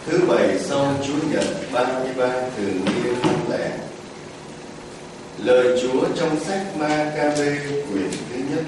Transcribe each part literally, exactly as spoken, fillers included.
Thứ bảy sau Chúa Nhật ba mươi ba thường niên năm lẻ. Lời Chúa trong sách Ma-ca-bê quyển thứ nhất.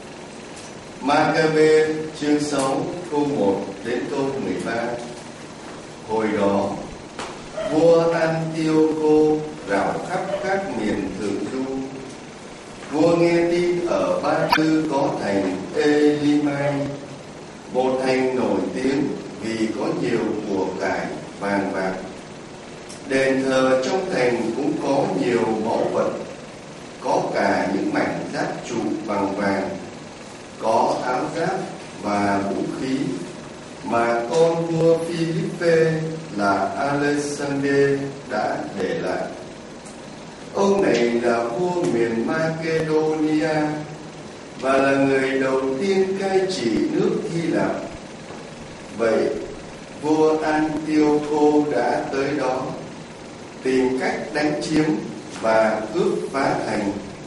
Ma-ca-bê chương sáu câu một đến câu mười ba. Hồi đó, vua Antioco rảo khắp các miền thượng du. Vua nghe tin ở Ba Tư có thành Ê-li-mai, một thành nổi tiếng vì có nhiều của cải vàng bạc. Đền thờ trong thành cũng có nhiều báu vật, có cả những mảnh giáp trụ bằng vàng, có áo giáp và vũ khí mà con vua Philippe là Alexander đã để lại. Ông này là vua miền Macedonia và là người đầu tiên cai trị nước Hy Lạp. Vậy vua Antioco đã tới đó, tìm cách đánh chiếm và cướp phá thành,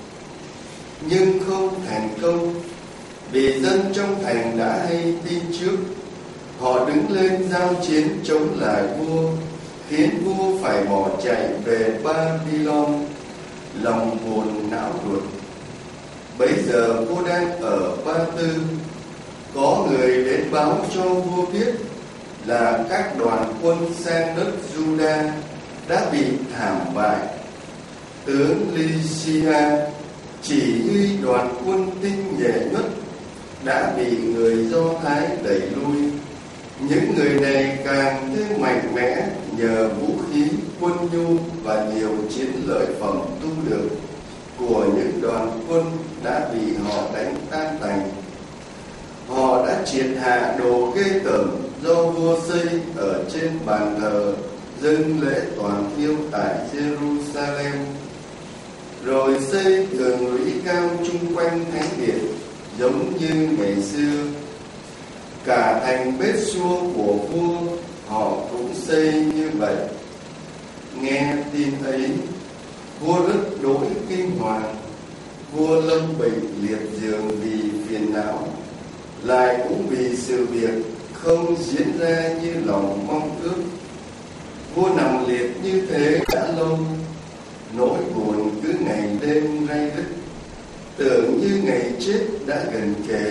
nhưng không thành công, vì dân trong thành đã hay tin trước. Họ đứng lên giao chiến chống lại vua, khiến vua phải bỏ chạy về Babylon, lòng buồn não ruột. Bấy giờ vua đang ở Ba Tư, có người đến báo cho vua biết là các đoàn quân sang đất Juda đã bị thảm bại. Tướng Lysia chỉ huy đoàn quân tinh nhuệ nhất đã bị người Do Thái đẩy lui. Những người này càng thêm mạnh mẽ nhờ vũ khí, quân nhu và nhiều chiến lợi phẩm thu được của những đoàn quân đã bị họ đánh tan tành. Họ đã triệt hạ đồ ghê tởm do vua xây ở trên bàn thờ dâng lễ toàn thiêu tại Jerusalem, rồi xây tường lũy cao chung quanh thánh điện giống như ngày xưa. Cả thành Bết-xua của vua họ cũng xây như vậy. Nghe tin ấy, vua rất đỗi kinh hoàng. Vua lâm bệnh liệt giường vì phiền não, lại cũng vì sự việc không diễn ra như lòng mong ước. Vua nằm liệt như thế đã lâu, nỗi buồn cứ ngày đêm ray rứt, tưởng như ngày chết đã gần kề.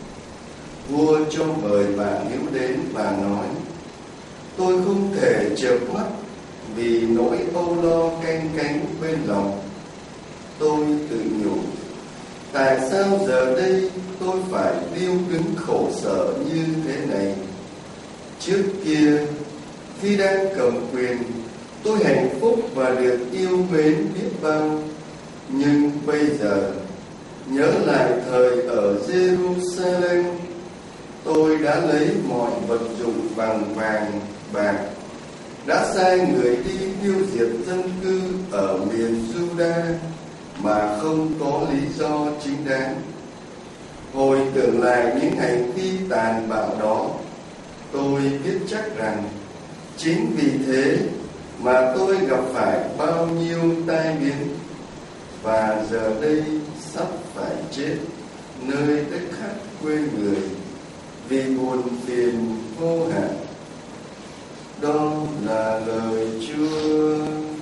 Vua cho mời bà Hiếu đến và nói: tôi không thể chợp mắt vì nỗi âu lo canh cánh bên lòng. Tôi tự nhủ, tại sao giờ đây tôi phải điêu đứng khổ sở như thế này? Trước kia, khi đang cầm quyền, tôi hạnh phúc và được yêu mến biết bao. Nhưng bây giờ, nhớ lại thời ở Jerusalem, tôi đã lấy mọi vật dụng bằng vàng, bạc, đã sai người đi tiêu diệt dân cư ở miền Juda mà không có lý do chính đáng. Hồi tưởng lại những hành vi tàn bạo đó, tôi biết chắc rằng chính vì thế mà tôi gặp phải bao nhiêu tai biến, và giờ đây sắp phải chết nơi đất khách quê người vì buồn phiền vô hạn. Đó là lời Chúa.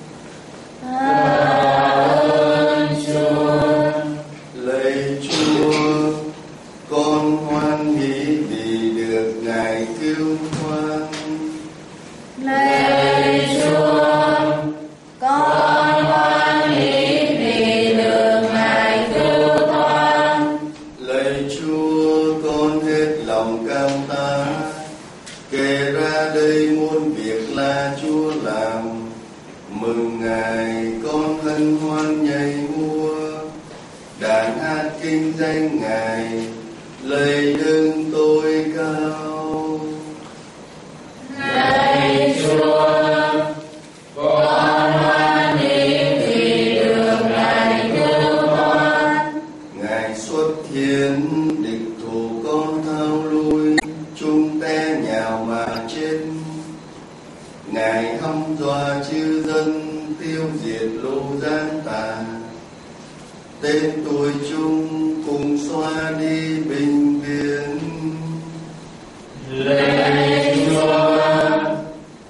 Ơn Chúa. Lạy Chúa, con hoan hỷ vì được Ngài cứu thoát. Lạy Chúa, con hoan hỷ vì được Ngài cứu thoát. Lạy Chúa, con hết lòng cảm tạ, kể ra đây muôn việc là Chúa làm. Mừng Ngài, con hân hoan nhảy múa, đàn hát kinh danh Ngài, lạy đấng tối cao. Lạy Chúa, con hoan hỷ vì được Ngài cứu thoát. Ngài xuất hiện, địch thủ con thao lui, chúng té nhào mà chết. Ngài hăm dọa chư dân, tiêu diệt lũ gian tà. Tên tuổi chung cùng xóa đi bình yên. Lạy Chúa,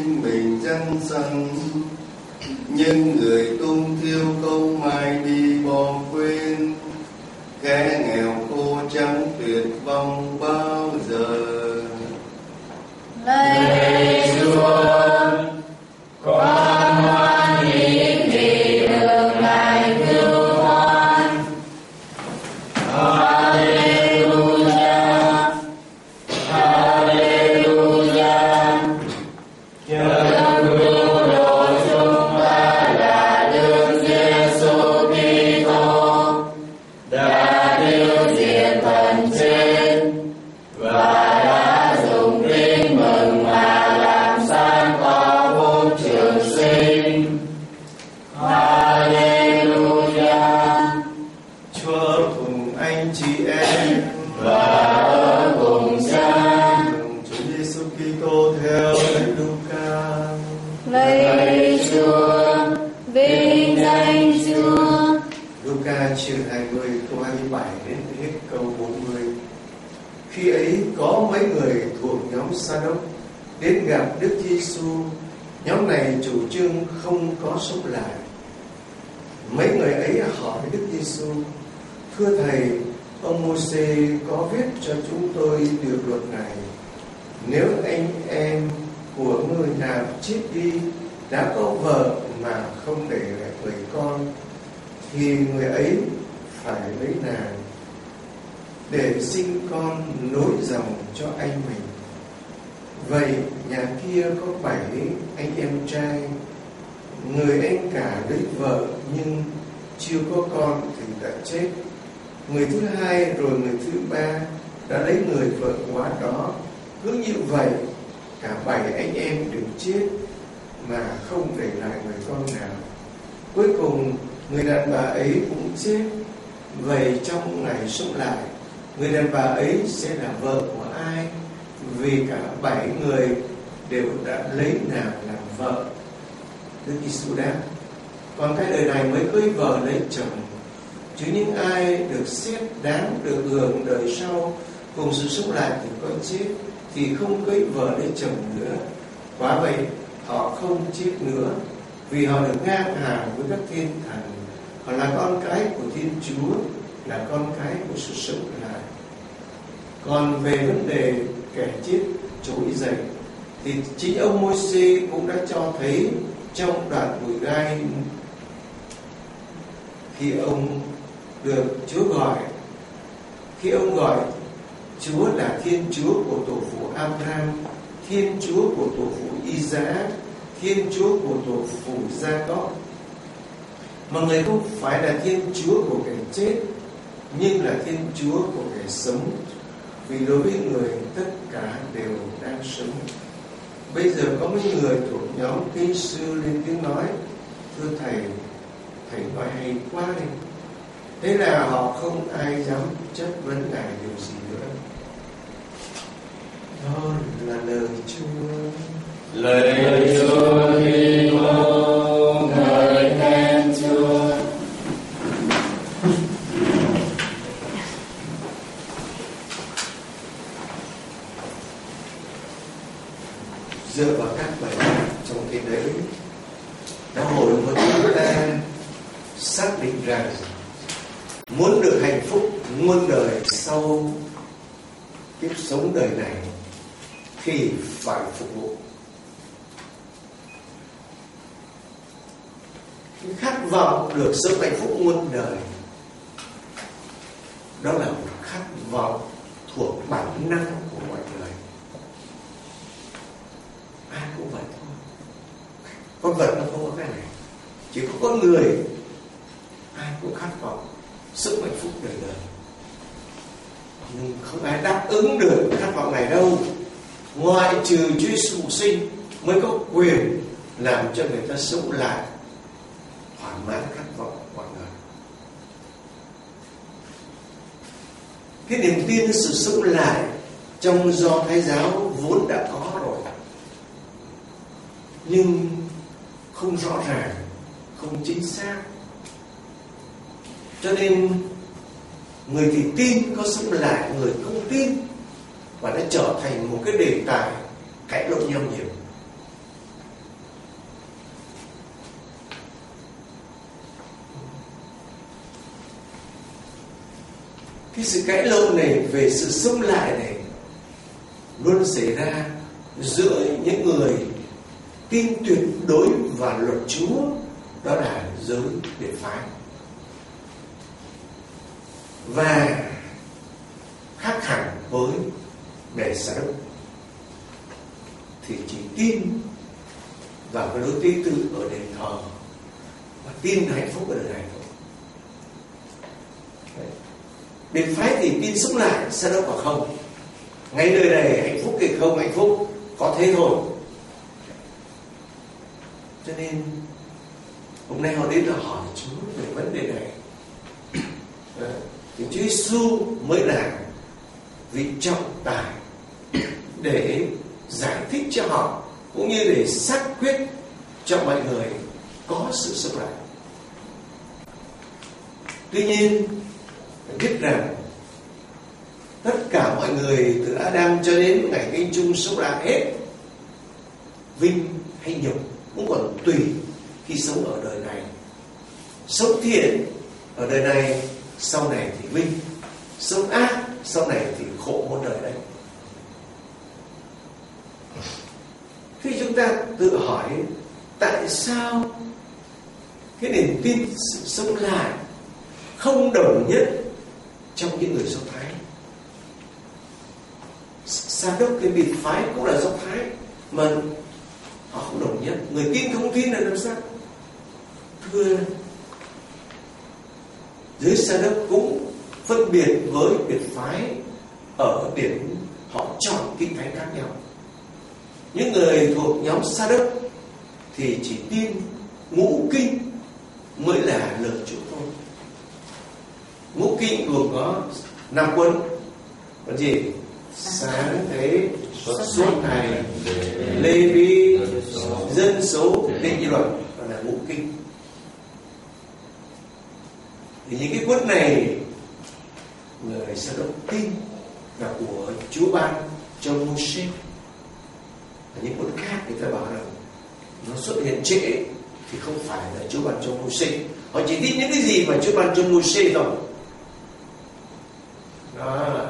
sinh mình danh sanh. Nhưng người tung thiêu không mai đi bỏ quên, kẻ nghèo khô chẳng tuyệt vọng bao giờ. Lạy Chúa, con hoan hỷ vì được Ngài cứu thoát. Hallelujah, Hallelujah. Đấng cứu độ chúng ta là Đức Giêsu Kitô, đã tiêu diệt thần chết và đã dùng tin mừng mà làm sáng tỏ phúc trường sinh. Hallelujah. Chúa cùng anh chị em Và ở cùng Cha. Chúa Giêsu Kitô theo Thánh Luca. Lạy Chúa, vinh danh Chúa. Luca chương hai mươi câu hai mươi bảy đến hết câu bốn mươi. Khi ấy có mấy người thuộc nhóm Sa-đốc đến gặp Đức Giêsu. Nhóm này chủ trương không có sống lại. Mấy người ấy hỏi Đức Giêsu: Thưa Thầy, ông Mô-sê có viết cho chúng tôi điều luật này: nếu anh em của người nào chết đi, đã có vợ mà không để lại người con, thì người ấy phải lấy nàng để sinh con nối dòng cho anh mình. Vậy nhà kia có bảy anh em trai, người anh cả lấy vợ nhưng chưa có con thì đã chết. Người thứ hai rồi người thứ ba đã lấy người vợ quá đó. Cứ như vậy cả bảy anh em đều chết mà không để lại người con nào. Cuối cùng người đàn bà ấy cũng chết. Vậy trong ngày sống lại, người đàn bà ấy sẽ là vợ của ai? Vì cả bảy người đều đã lấy nàng làm vợ. Đức Giêsu đáp: còn cái đời này mới cưới vợ lấy chồng, chứ những ai được xét đáng được hưởng đời sau cùng sự sống lại từ con chết thì không cưới vợ lấy chồng nữa. Quả vậy họ không chết nữa, vì họ được ngang hàng với các thiên thần. Họ là con cái của Thiên Chúa, là con cái của sự sống lại. Còn về vấn đề kẻ chết trỗi dậy thì chính ông Môi-se cũng đã cho thấy trong đoạn bụi gai khi ông được Chúa gọi, khi ông gọi Chúa là Thiên Chúa của tổ phụ Abraham, Thiên Chúa của tổ phụ Isaac, Thiên Chúa của tổ phụ Gia-cóp. Mà người không phải là Thiên Chúa của kẻ chết, nhưng là Thiên Chúa của kẻ sống, vì đối với người tất cả đều đang sống. Bây giờ có mấy người thuộc nhóm kinh sư lên tiếng nói: thưa Thầy, Thầy nói hay quá đi. Thế là họ không ai dám chất vấn Ngài điều gì nữa. Đó là lời Chúa. Lời Chúa Kitô, ngợi khen Chúa. Dựa vào các bài giảng trong kinh đấy đã hồi hướng chúng ta xác định rằng muốn được hạnh phúc muôn đời sau kiếp sống đời này thì phải phục vụ. Khát vọng được sống hạnh phúc muôn đời, đó là một khát vọng thuộc bản năng của mọi người. Ai cũng vậy thôi. Con vật nó không có cái này, chỉ có con người ai cũng khát vọng sống hạnh phúc đời đời. Nhưng không ai đáp ứng được khát vọng này đâu, ngoại trừ Chúa Giêsu sinh mới có quyền làm cho người ta sống lại, thỏa mãn khát vọng của mọi người. Cái niềm tin sự sống lại trong Do Thái giáo vốn đã có rồi, nhưng không rõ ràng, không chính xác. Cho nên người thì tin có sống lại, người không tin, và nó trở thành một cái đề tài cãi lộn nhau nhiều. cái sự cãi lộn này về sự sống lại này luôn xảy ra giữa những người tin tuyệt đối vào luật Chúa, đó là giới biệt phái, và khác hẳn với Ngài Sa Đốc thì chỉ tin vào cái lối tế tự ở đền thờ và tin hạnh phúc ở đời này thôi. Biệt phái thì tin sống lại, Sa Đốc bảo không, ngay nơi này hạnh phúc hay không hạnh phúc có thế thôi. Cho nên hôm nay họ đến là hỏi Chúa về vấn đề này. Thì Chúa Giêsu mới là vị trọng tài để giải thích cho họ, cũng như để xác quyết cho mọi người có sự sống lại. Tuy nhiên biết rằng tất cả mọi người từ Adam cho đến ngày kinh chung sống lại hết, vinh hay nhục cũng còn tùy khi sống ở đời này. Sống thiện ở đời này, sau này thì vinh. Sống ác, sau này thì khổ một đời đấy. Khi chúng ta tự hỏi tại sao cái niềm tin sự sống lại không đồng nhất trong những người Do Thái. Sa Đốc cái biệt phái cũng là Do Thái mà họ không đồng nhất. Người tin không tin là làm sao? Thưa, giới Sa Đốc cũng phân biệt với biệt phái ở điểm họ chọn kinh thánh khác nhau. Những người thuộc nhóm Sa Đốc thì chỉ tin ngũ kinh mới là lời Chúa thôi. Ngũ kinh gồm có năm cuốn, còn gì? Sáng thế, suốt ngày, Lê Vi, dân số, định như luật, đó là ngũ kinh. Thì những cái cuốn này người Sa Đốc tin là của Chúa ban cho Mô-sê. Những cuốn khác người ta bảo rằng nó xuất hiện trễ thì không phải là Chúa ban cho Mô-sê. Họ chỉ tin những cái gì mà Chúa ban cho Mô-sê thôi. Đó.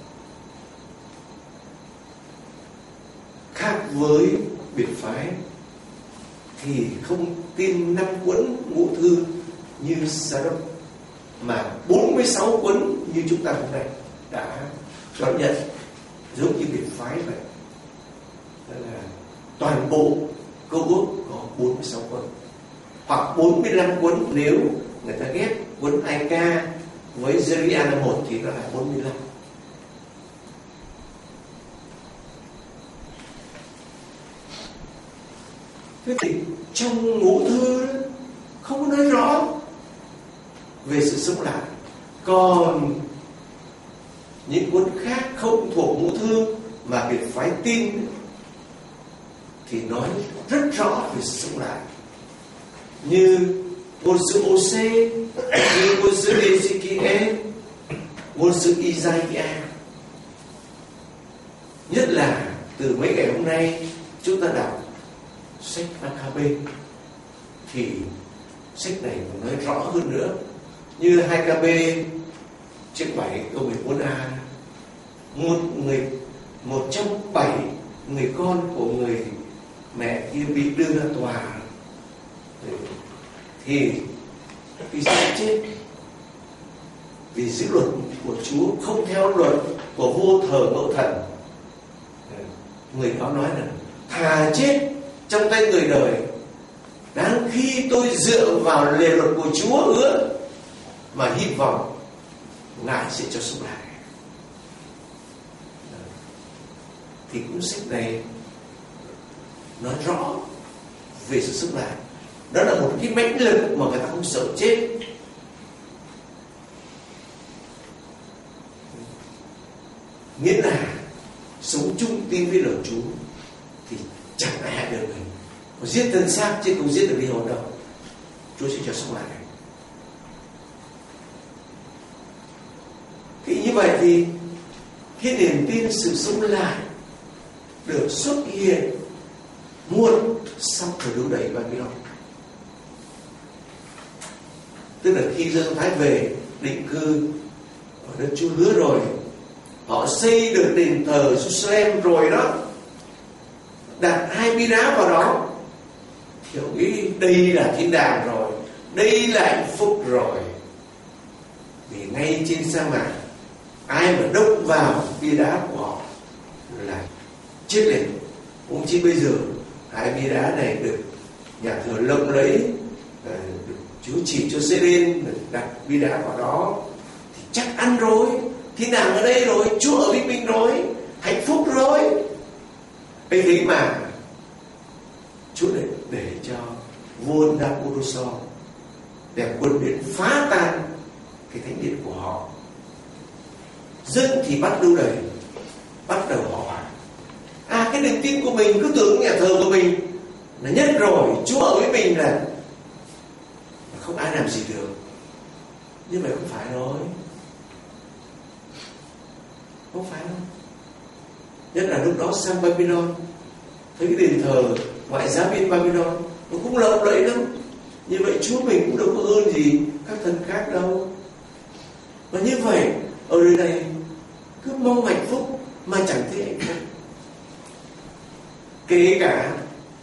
Khác với biệt phái thì không tin năm cuốn ngũ thư như Sa Đốc, mà bốn mươi sáu cuốn như chúng ta hôm nay đã đón nhận, giống như biệt phái vậy. Đó là toàn bộ Câu Ước có bốn mươi sáu cuốn, hoặc bốn mươi lăm cuốn nếu người ta ghép cuốn Ai Ca với Jeremiah một thì nó là bốn mươi lăm. Thế thì trong ngũ thư không có nói rõ về sự sống lại. Còn những cuốn khác không thuộc ngũ thư mà biệt phái tin thì nói rất rõ về sự sống lại, như ngôn sứ Ô-sê, như ngôn sứ Ê-xê-ki-ê, ngôn sứ Isaiah. Nhất là từ mấy ngày hôm nay chúng ta đọc sách Ma-ca-bê thì sách này còn nói rõ hơn nữa, như hai ca bê chương bảy câu mười bốn a, một người một trong bảy người con của người mẹ kia bị đưa ra tòa thì vì sẽ chết vì giữ luật của Chúa, không theo luật của vua thờ mẫu thần. Người đó nói là thà chết trong tay người đời, đáng khi tôi dựa vào lề luật của Chúa hứa mà hy vọng Ngài sẽ cho sống lại. Thì cuốn sách này nói rõ về sự sống lại. Đó là một cái mãnh lực mà người ta không sợ chết. Nghĩa là sống chung tin với lời Chúa thì chẳng ai hại được mình. Còn giết thân xác chứ không giết được linh hồn đâu. Chúa sẽ cho sống lại. Thì như vậy thì cái niềm tin sự sống lại được xuất hiện muộn sau thời lưu đày Babylon. Tức là khi dân Thái về định cư ở đất Chúa hứa rồi, họ xây được đền thờ Jerusalem rồi đó, đặt hai bia đá vào đó, thì họ nghĩ đây là thiên đàng rồi, đây là hạnh phúc rồi. Vì ngay trên sa mạc, ai mà đụng vào bia đá của họ là chết liền. Cũng chỉ bây giờ hai bia đá này được nhà thờ lộng lẫy, được Chúa chỉ cho xây lên, đặt bia đá vào đó, thì chắc ăn rồi, thiên đàng ở đây rồi, Chúa ở với mình rồi, hạnh phúc rồi. Ấy thế mà Chúa để, để cho vua Nabucodonosor đem quân đến phá tan cái thánh điện của họ. Dân thì bắt đầu đầy, bắt đầu họ hỏi: à, cái niềm tin của mình cứ tưởng nhà thờ của mình là nhất rồi, Chúa ở với mình là không ai làm gì được. Như vậy không phải rồi, không phải đâu. Nhất là lúc đó sang Babylon, thấy cái đền thờ ngoại giao viên Babylon nó cũng lộng lẫy lắm. Như vậy Chúa mình cũng đâu có hơn gì các thần khác đâu. Và như vậy ở đời này cứ mong hạnh phúc mà chẳng thấy hạnh phúc. Kể cả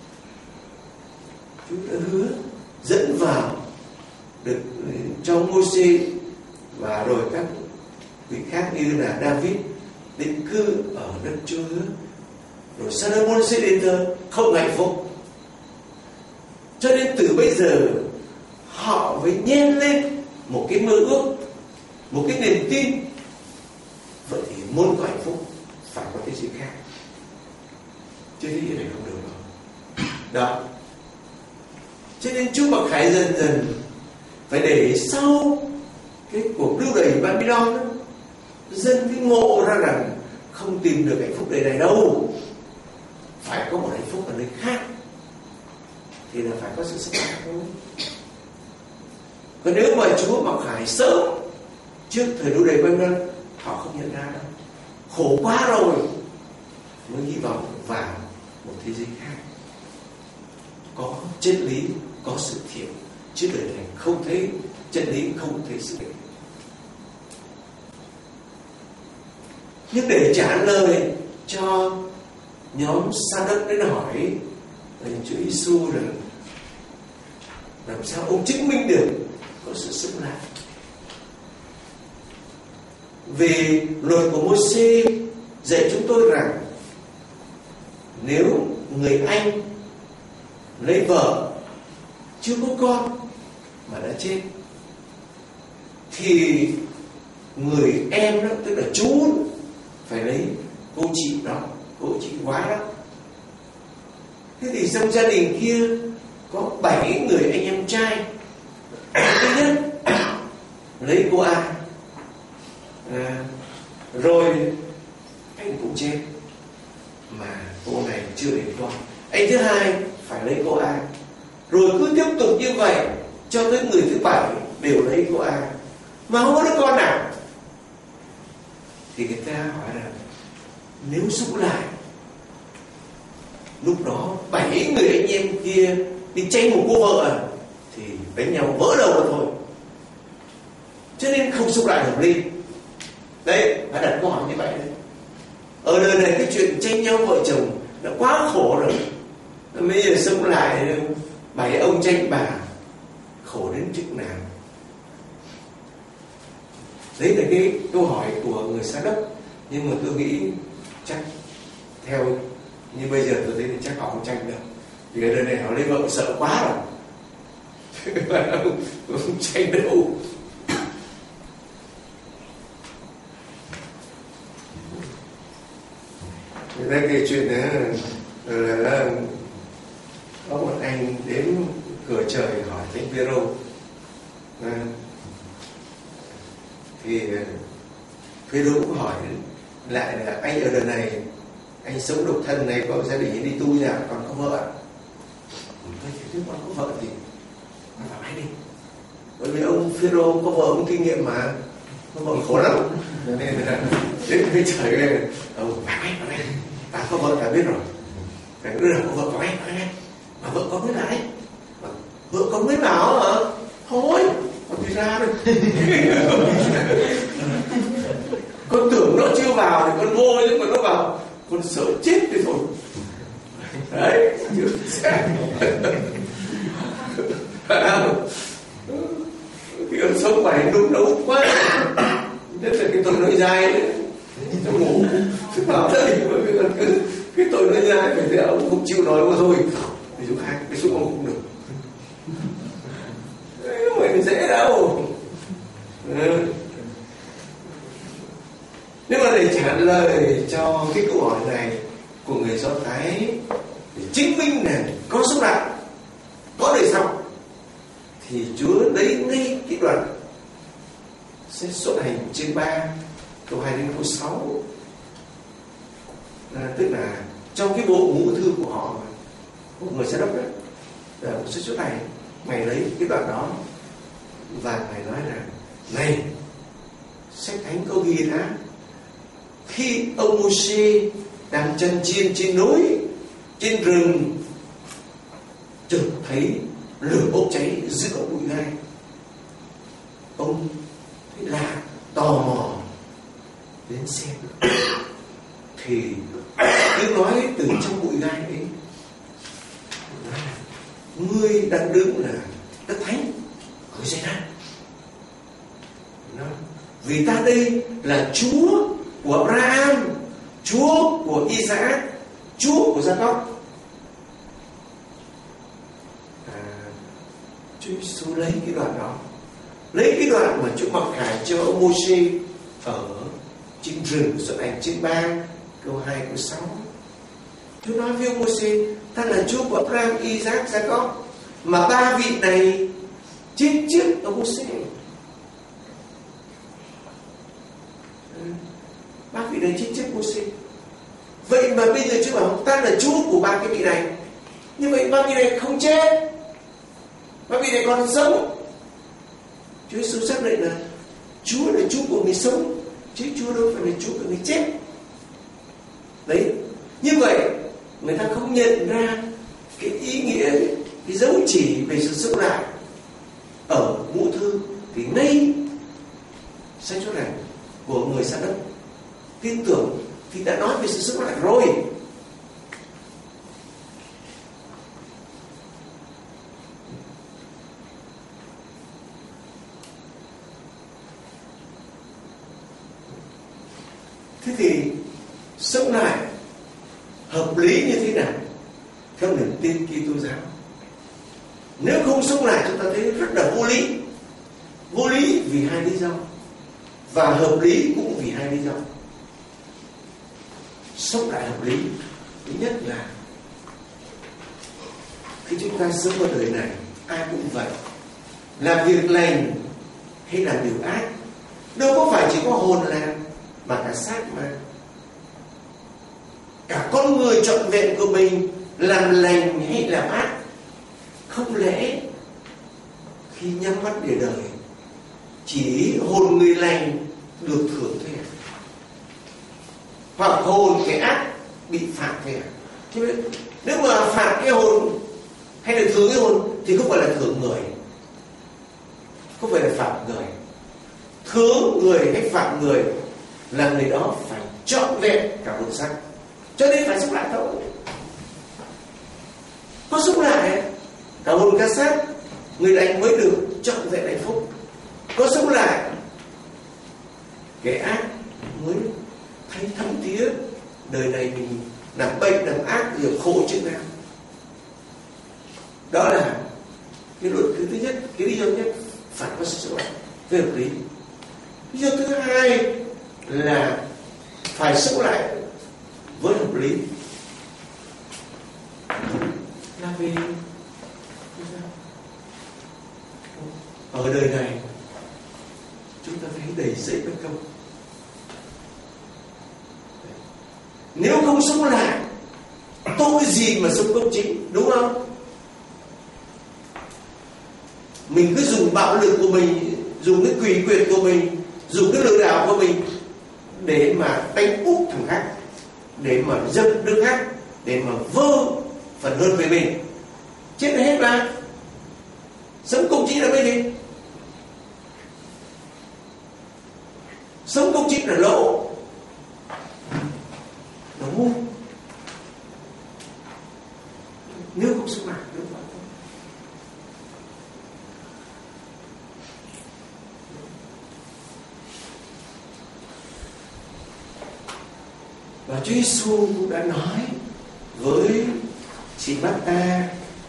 Chúa đã hứa dẫn vào được cho Môi-se và rồi các vị khác như là David định cư ở đất Chúa hứa, rồi Salomon sẽ đến thờ, không hạnh phúc. Cho nên từ bây giờ họ mới nhen lên một cái mơ ước, một cái niềm tin. Vậy thì muốn có hạnh phúc phải có cái gì khác, chứ thế này không được đâu. Đó. Cho nên Chúa Mặc Khải dần dần phải để sau cái cuộc lưu đày Babylon đó, dân mới ngộ ra rằng không tìm được hạnh phúc đời này đâu, phải có một hạnh phúc ở nơi khác, thì là phải có sự sắp đặt thôi. Còn nếu mà Chúa Mặc Khải sớm trước thời lưu đày Babylon, họ không nhận ra đâu, khổ quá rồi, mới hy vọng vào một thế giới khác có chân lý, có sự thiện, chứ đời này không thấy chân lý, không thấy sự thiện. Nhưng để trả lời cho nhóm Sa Đất đến hỏi Chúa Giêsu rằng làm sao ông chứng minh được có sự sống lại. Vì luật của Môi-se dạy chúng tôi rằng nếu người anh lấy vợ chưa có con mà đã chết, thì người em đó, tức là chú, phải lấy cô chị đó, cô chị gái đó. Thế thì trong gia đình kia có bảy người anh em trai, thứ nhất lấy cô A, à, rồi anh cũng chết mà cô này chưa đến con. Anh thứ hai phải lấy cô A, rồi cứ tiếp tục như vậy cho tới người thứ bảy đều lấy cô A mà không có đứa con nào. Thì người ta hỏi rằng nếu sống lại, lúc đó bảy người anh em kia đi tranh một cô vợ à, thì đánh nhau vỡ đầu mà thôi. Cho nên không sống lại hợp lý. Đấy, phải đặt câu hỏi như vậy đấy. Ở đời này cái chuyện tranh nhau vợ chồng đã quá khổ rồi, bây giờ sống lại bảy ông tranh bà, khổ đến chừng nào. Đấy là cái câu hỏi của người Sa Đất. Nhưng mà tôi nghĩ chắc theo như bây giờ tôi thấy thì chắc họ không tranh được, vì ở đời này họ lấy vợ sợ quá rồi. Không tranh đâu. Người ta kể chuyện đó là, là có một anh đến cửa trời hỏi Thánh Phêrô, à, thì Phêrô cũng hỏi lại là anh ở đời này anh sống độc thân này, có gia đình đi tu nhà, còn có vợ ạ? Tôi chỉ biết con có vợ thì con phải ai đi, bởi vì ông Phêrô có vợ, ông kinh nghiệm mà, có vợ khổ lắm. Nên là đến cái trời này ông phải ai phải ai, ta có vợ đã biết rồi, phải đưa ra có vợ phải ai phải ai, mà vợ có mới lại, vợ có mới bảo hả? Thôi còn đi ra rồi. vào thì con vô, nhưng mà nó vào con sợ chết thì thôi. Đấy, khi con sống phải nung nấu quá, nhất là cái tội nội dài đấy, nó ngủ vào đây mà cái, cái tội nội dài phải thì ông không chịu nói mà thôi thì chỗ khác, cái số ông không được. Đấy, không phải dễ đâu. Ừ. Nhưng mà để trả lời cho cái câu hỏi này của người Do Thái để chứng minh là có sống lại, có đời sau, thì Chúa lấy ngay cái đoạn sẽ xuất hành trên ba câu hai đến câu sáu, à, tức là trong cái bộ ngũ thư của họ, của người Sa Đốc đó, ở sẽ xuất hành, Ngài lấy cái đoạn đó và Ngài nói là này, sách thánh có ghi đã, khi ông Mô-xê đang chân chiên trên núi, trên rừng, chợt thấy lửa bốc cháy giữa cọng bụi gai. Ông thấy lạ, tò mò đến xem, thì tiếng nói từ trong bụi gai ấy, ngươi đang đứng là đất thánh, khởi dậy ra. Vì ta đây là Chúa của Abraham, Chúa của Isaac, Chúa của Gia-cốp. À, Chúa Giêsu lấy cái đoạn đó, lấy cái đoạn mà Chúa mặc khải cho ông Mô-xê ở trên rừng xuất hành trên ba câu hai câu sáu. Chúa nói với ông Mô-xê, ta là Chúa của Abraham, Isaac, Gia-cốp, mà ba vị này chết trước ông Mô-xê. Ba vị này chết trước Mô-xê. Vậy mà bây giờ Chúa bảo ta là Chúa của ba cái vị này. Như vậy ba vị này không chết, ba vị này còn sống. Chúa Giêsu xác định là Chúa là Chúa của người sống, chứ Chúa đâu phải là Chúa của người chết. Đấy, như vậy người ta không nhận ra cái ý nghĩa, cái dấu chỉ về sự sống lại ở ngũ thư. Thì ngay sách chốt này của người Sa Đốc tin tưởng thì đã nói về sự sống lại rồi. Thế thì sống lại hợp lý như thế nào theo niềm tin Kitô giáo? Nếu không sống lại chúng ta thấy rất là vô lý. Vô lý vì hai lý do, và hợp lý cũng vì hai lý do. Sống lại hợp lý, thứ nhất là khi chúng ta sống ở đời này, ai cũng vậy, làm việc lành hay làm điều ác, đâu có phải chỉ có hồn làm mà cả xác mà. Cả con người trọn vẹn của mình làm lành hay làm ác. Không lẽ khi nhắm mắt để đời chỉ hồn người lành được thưởng thôi à? Hoặc hồn cái ác bị phạt thôi à? Thế nếu mà phạt cái hồn hay là thưởng cái hồn thì không phải là thưởng người, không phải là phạt người. Thưởng người hay phạt người là người đó phải trọn vẹn cả hồn xác, cho nên phải sống lại thôi. Có sống lại cả hồn cả xác, người lành mới được trọn vẹn hạnh phúc. Có sống lại cái ác mới thấy thấm thía đời này mình làm bệnh làm ác rồi khổ chừng nào. Đó là cái luật thứ nhất, cái lý do nhất phải có sự sống lại về hợp lý. Lý do thứ hai là phải sống lại với hợp lý là vì ở đời này chúng ta thấy đầy dẫy bất công. Nếu không sống lại, tội gì mà sống công chính, đúng không? Mình cứ dùng bạo lực của mình, dùng cái quỷ quyệt của mình, dùng cái lừa đảo của mình để mà đánh úp thằng khác, để mà dâm đứa khác, để mà vơ phần hơn về mình. Chết hết mà. Sống công chính là cái gì? Sống công chính là lỗ. Và Chúa Giêsu cũng đã nói với chị Marta,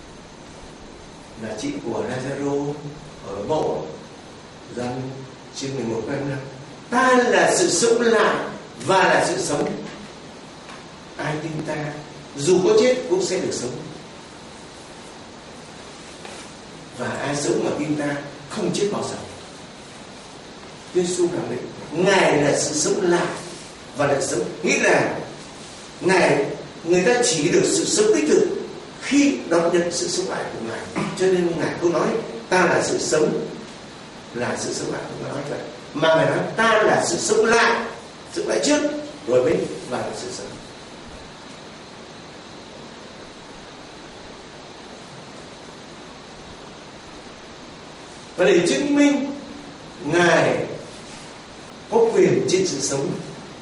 là chị của Lazaro ở mộ, Giăng chương mười một câu năm: ta là sự sống lại và là sự sống. Ai tin ta dù có chết cũng sẽ được sống, và ai sống mà tin ta không chết bao giờ. Chúa Giêsu khẳng định Ngài là sự sống lại và là sống, nghĩa là Ngài, người ta chỉ được sự sống đích thực khi đón nhận sự sống lại của Ngài. Cho nên Ngài không nói ta là sự sống, là sự sống lại, không nói vậy, mà Ngài nói ta là sự sống lại, sống lại trước rồi mới vào được sự sống. Và để chứng minh Ngài có quyền trên sự sống,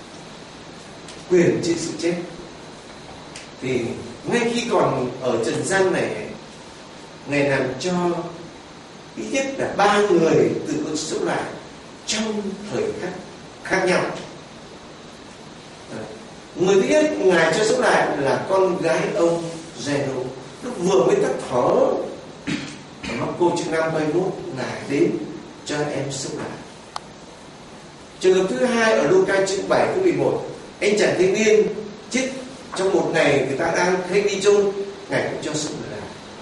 quyền trên sự chết, thì ngay khi còn ở trần gian này, Ngài làm cho ít nhất là ba người từ con sống lại trong thời khắc khác nhau. Người thứ nhất Ngài cho sống lại là con gái ông Giê-rô, lúc vừa mới tắt thở. Cô chương năm mươi mốt, Ngài đến cho em sống lại. Trường hợp thứ hai ở Luca chương bảy câu mười một, anh chàng thanh niên chết trong một ngày người ta đang hay đi chôn, Ngài cũng cho sống lại.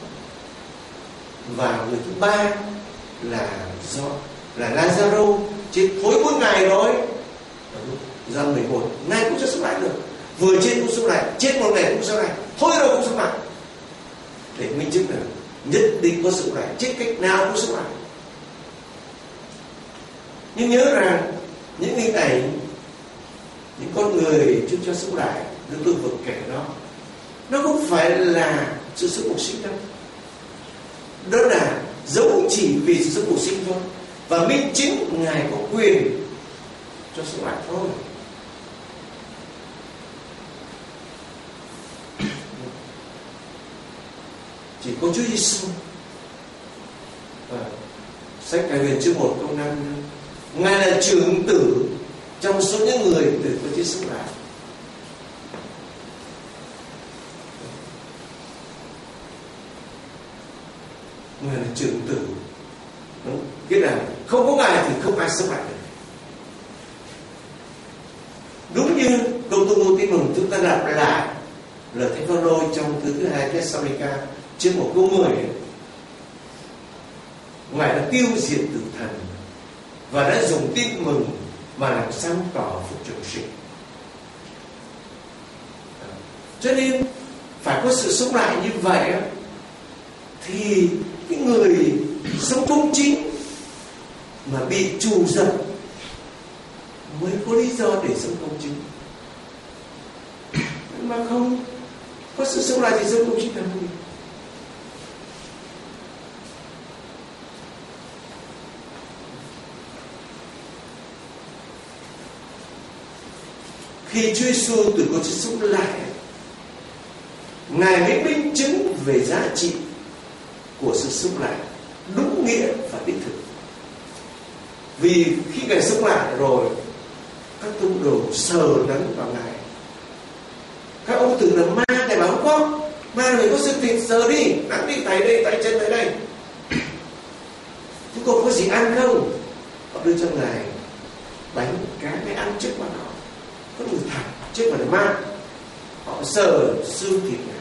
Và người thứ ba là do là Lazaro chết thối bốn ngày rồi, Giăng mười một, Ngài cũng cho sống lại được. Vừa chết cũng sống lại, chết một ngày cũng sống lại, thôi rồi cũng sống lại, để minh chứng là nhất định có sống lại, chết cách nào cũng sống lại. Nhưng nhớ rằng những hình ảnh, những con người Chúa cho sống lại, như tôi vừa kể đó, nó không phải là sự sống bẩm sinh đâu. Đó là dấu chỉ vì sự sống bẩm sinh thôi, và minh chứng Ngài có quyền cho sống lại thôi. Chỉ có Chúa Giêsu. À, sách Cải Huyền chương một câu năm, Ngài là trưởng tử trong số những người từ có chết sống lại. Ngài là trưởng tử, nghĩa là không có Ngài thì không ai sống lại được. Đúng như câu tôi ngôn tin mừng chúng ta đọc lại lời Thánh Phaolô trong thư thứ hai Thessalonica chương một câu mười, Ngài đã tiêu diệt tử thần và đã dùng tin mừng mà làm sáng tỏ phục trường sinh. Cho nên phải có sự sống lại như vậy thì cái người sống công chính mà bị trù dập mới có lý do để sống công chính. Mà không có sự sống lại thì sống công chính làm gì? Khi Chúa Giêsu từ con chết sống lại, Ngài mới minh chứng về giá trị của sự sống lại đúng nghĩa và đích thực. Vì khi Ngài sống lại rồi, các tông đồ sờ nắng vào Ngài. Các ông tưởng là ma, Ngài bảo không có, ma phải có sự thịt, sờ đi, nắng đi, tay đây, tay chân tại đây. Chúng con có gì ăn không? Họ đưa cho Ngài bánh cá, Ngài ăn trước mặt họ. Có người thẳng trước mặt ma, họ sờ xương thịt Ngài.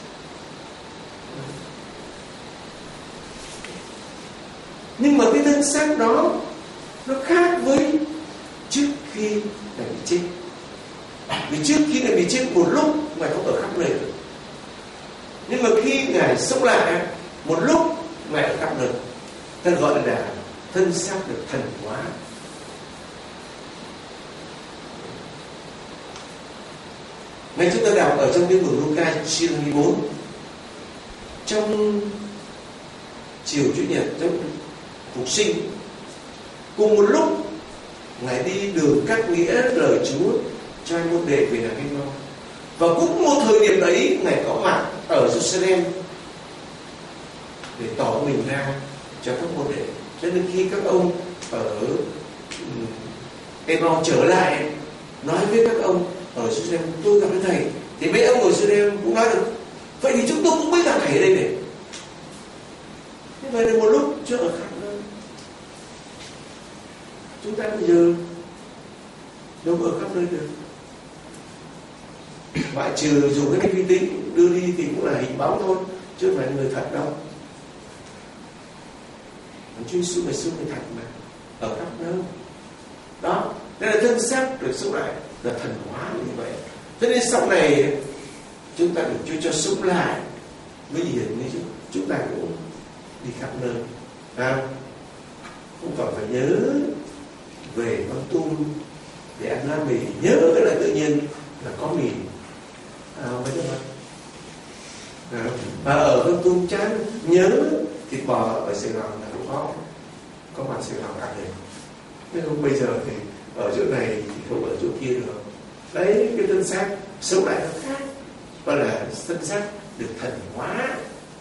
Nhưng mà cái thân xác đó nó khác với trước khi Ngài bị chết. Vì trước khi Ngài bị chết một lúc Ngài không ở khắp nơi được. Nhưng mà khi Ngài sống lại một lúc Ngài ở khắp nơi. Ta gọi là thân xác được thần hóa. Ngay chúng ta đọc ở trong Kinh Mừng Luca chương mười bốn, trong chiều Chủ nhật, trong phục sinh, cùng một lúc Ngài đi đường cắt nghĩa lời Chúa cho hai môn đệ về làm Emmaus. Và cũng một thời điểm đấy Ngài có mặt ở Jerusalem để tỏ mình ra cho các môn đệ. Cho nên khi các ông ở Emmaus trở lại, nói với các ông ở Jerusalem tôi gặp đến thầy, thì mấy ông ở Jerusalem cũng nói được vậy thì chúng tôi cũng mới gặp thầy ở đây này. Thế vậy là một lúc chưa ở khắp nơi. Chúng ta bây giờ đâu ở khắp nơi được, ngoại trừ dùng cái vi tính đưa đi thì cũng là hình bóng thôi, chứ không phải người thật đâu. Chúa Giêsu ngày xưa người thật mà ở khắp nơi đó, nên là thân xác được sống lại là thần hóa như vậy. Cho nên sau này chúng ta được Chúa cho sống lại với hiển như chúng ta cũng đi khắp nơi, à, không còn phải nhớ về con tum để ăn lá mì, nhớ là tự nhiên là có mì à, mấy đứa bạn. À, và ở con tum chán nhớ thịt bò ở Sài Gòn là cũng có có mặt Sài Gòn ăn được. Nhưng không bây giờ thì ở chỗ này thì không ở chỗ kia được. Đấy, cái thân xác sống lại nó khác, gọi là thân xác được thần hóa.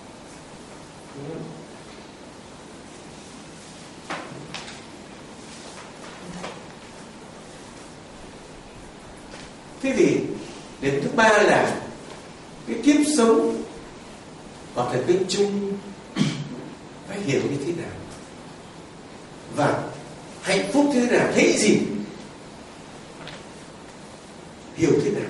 Thế thì điểm thứ ba là cái kiếp sống hoặc là cái chung phải hiểu như thế nào, và hạnh phúc thế nào, thấy gì, hiểu thế nào.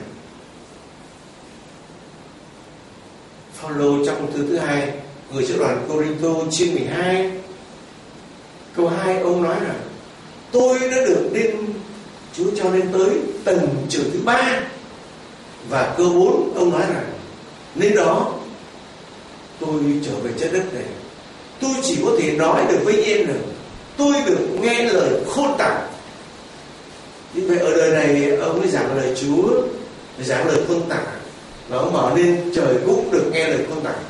Phaolô trong thư thứ hai gửi cho đoàn Cô-rinh-tô chương mười hai câu hai, ông nói là tôi đã được đến Chúa cho nên tới tầng trường thứ ba. Và câu bốn ông nói rằng nên đó tôi trở về trái đất này, tôi chỉ có thể nói được với em là tôi được nghe lời khôn tả. Như vậy ở đời này ông ấy giảng lời Chúa, giảng lời khôn tả, và ông mở lên trời cũng được nghe lời khôn tả.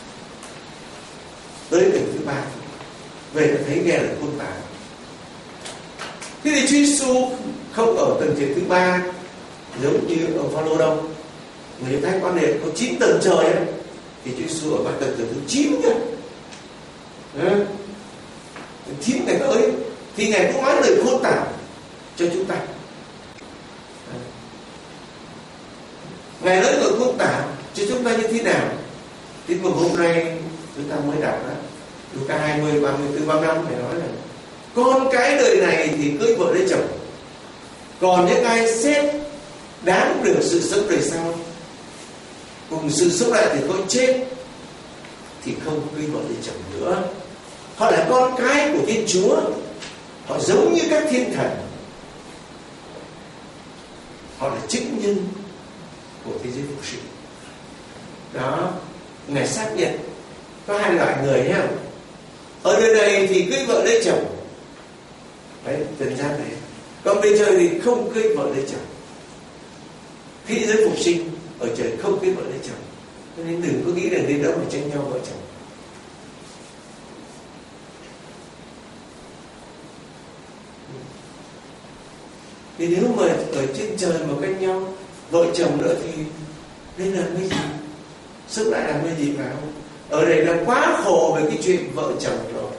Tới tầng thứ ba về là thấy nghe lời khôn tả. Thế thì Chúa Giêsu không ở tầng trời thứ ba giống như ông Phaolô đâu. Người ta quan niệm có chín tầng trời ấy, thì Chúa Giêsu ở tầng trời thứ chín nhá. Chín ngày tới thì Ngài cũng nói lời khôn tả cho chúng ta. Ngài nói lời khôn tả cho chúng ta như thế nào? Thì một hôm nay chúng ta mới đọc đó, Luca hai mươi, ba mươi tư, ba mươi lăm phải nói là con cái đời này thì cưới vợ lấy chồng, còn những ai xét đáng được sự sống đời sau cùng sự sống lại thì có chết thì không cưới vợ lấy chồng nữa. Họ là con cái của Thiên Chúa, họ giống như các thiên thần, họ là chứng nhân của thế giới phục sinh. Đó, Ngài xác nhận có hai loại người nhé. Ở đời này thì cưới vợ lấy chồng, đấy, trần gian này. Còn bên trời thì không cưới vợ lấy chồng. Thế giới phục sinh ở trời không cưới vợ lấy chồng. Cho nên đừng có nghĩ rằng đến đó mà tranh nhau vợ chồng. Thì nếu mà ở trên trời mà canh nhau vợ chồng nữa thì nên làm cái gì? Sức lại làm cái gì phải không? Ở đây là quá khổ về cái chuyện vợ chồng rồi.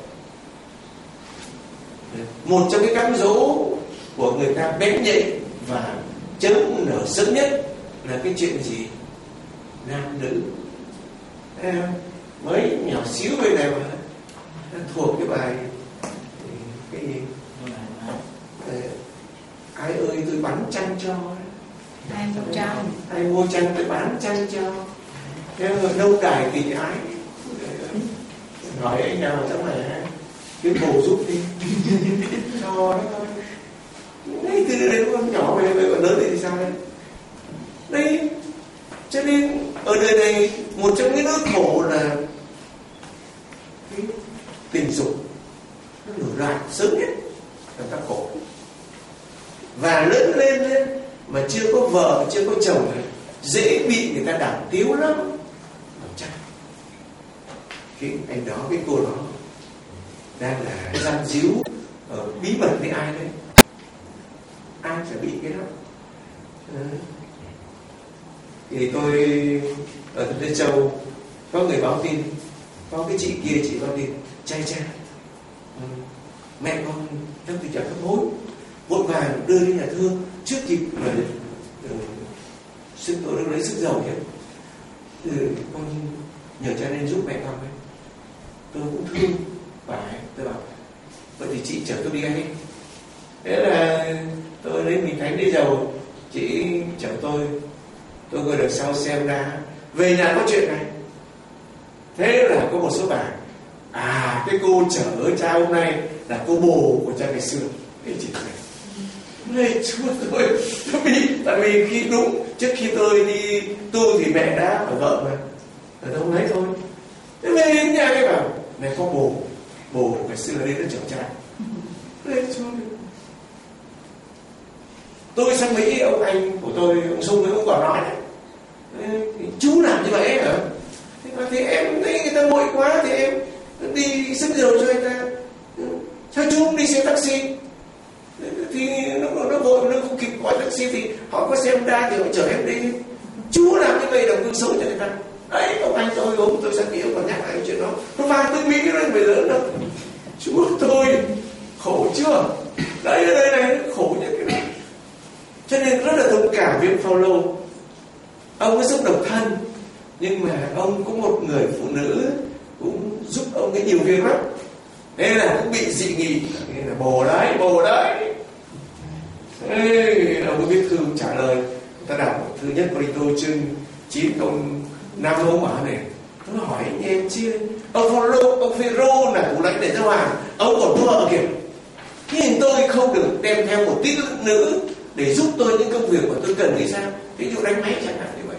Một trong cái cám dỗ của người ta bén nhạy và chớm nở sớm nhất là cái chuyện gì? Nam nữ. À, mới nhỏ xíu bên này mà thuộc cái bài cái gì? Ai ơi tôi bán chăn cho, ai mua chăn, ai mua chăn tôi bán chăn cho. Thế mà lâu đài tình ái, hỏi anh nào trong này cái bồ giúp đi cho đó thôi. Đấy từ đấy con nhỏ về về còn lớn thì sao đấy? Đấy, cho nên ở đời này một trong những nỗi khổ là cái tình dục nó nổi loạn sớm nhất là ta khổ. Và lớn lên lên mà chưa có vợ, chưa có chồng này, dễ bị người ta đảo tiếu lắm. Mà chắc cái anh đó, cái cô đó đang là giam díu ở bí mật với ai đấy, ai sẽ bị cái đó. À. Thì tôi ở Tân Châu có người báo tin, có cái chị kia chị báo tin trai trai ừ. mẹ con trong tình trạng hấp hối, vội vàng đưa đi nhà thương trước kịp mà sức tôi lúc đấy sức giàu chứ. Ừ, con nhờ cha nên giúp mẹ con ấy. Tôi cũng thương bà ấy. Tôi bảo vậy thì chị chở tôi đi ngay đi. Thế là tôi đến Bình Thánh đi giàu, chị chở tôi. Tôi ngồi đằng sau xem ra về nhà có chuyện này. Thế là có một số bà, à cái cô chở cha hôm nay là cô bồ của cha ngày xưa. Thế chị này, này chúa tôi, tôi bị, tại vì khi đúng trước khi tôi đi tu thì mẹ đã phải vợ mà, ở đâu lấy thôi. Thế về đến nhà cái bảo này có bồ, bồ ngày xưa là đi đến chở cha. Này chúa tôi sang Mỹ, ông anh của tôi, ông Sung ấy cũng còn nói này, chú làm như vậy hả? Thế mà thì em thấy người ta nguội quá thì em đi sức dầu cho người ta. Sao chú không đi xe taxi? Thì nó nó vội, nó không kịp gọi taxi thì họ có xe Honda thì họ chở em đi. Chú làm như vậy đồng cương xấu cho người ta. Đấy, ông anh tôi ốm tôi sang Mỹ còn nhắc lại chuyện đó. Nó vào tới Mỹ rồi phải lớn đâu. Chú tôi khổ chưa? Đấy ở đây này khổ như cái này. Cho nên rất là thông cảm với Phaolô. Ông có sức độc thân, nhưng mà ông có một người phụ nữ cũng giúp ông cái nhiều việc lắm. Thế là cũng bị dị nghị, thế là bồ đấy, bồ đấy. Ê, ông có biết thư trả lời. Ta đọc thư nhất Cô-rinh-tô chương chín câu năm ông bảo này. Tôi hỏi anh em chứ, ông Phaolô, ông Phêrô là thủ lãnh để giao hàng, ông còn có vợ kìa. Nhưng tôi không được đem theo một tí nữ để giúp tôi những công việc mà tôi cần thì sao? Ví dụ đánh máy chẳng hạn như vậy.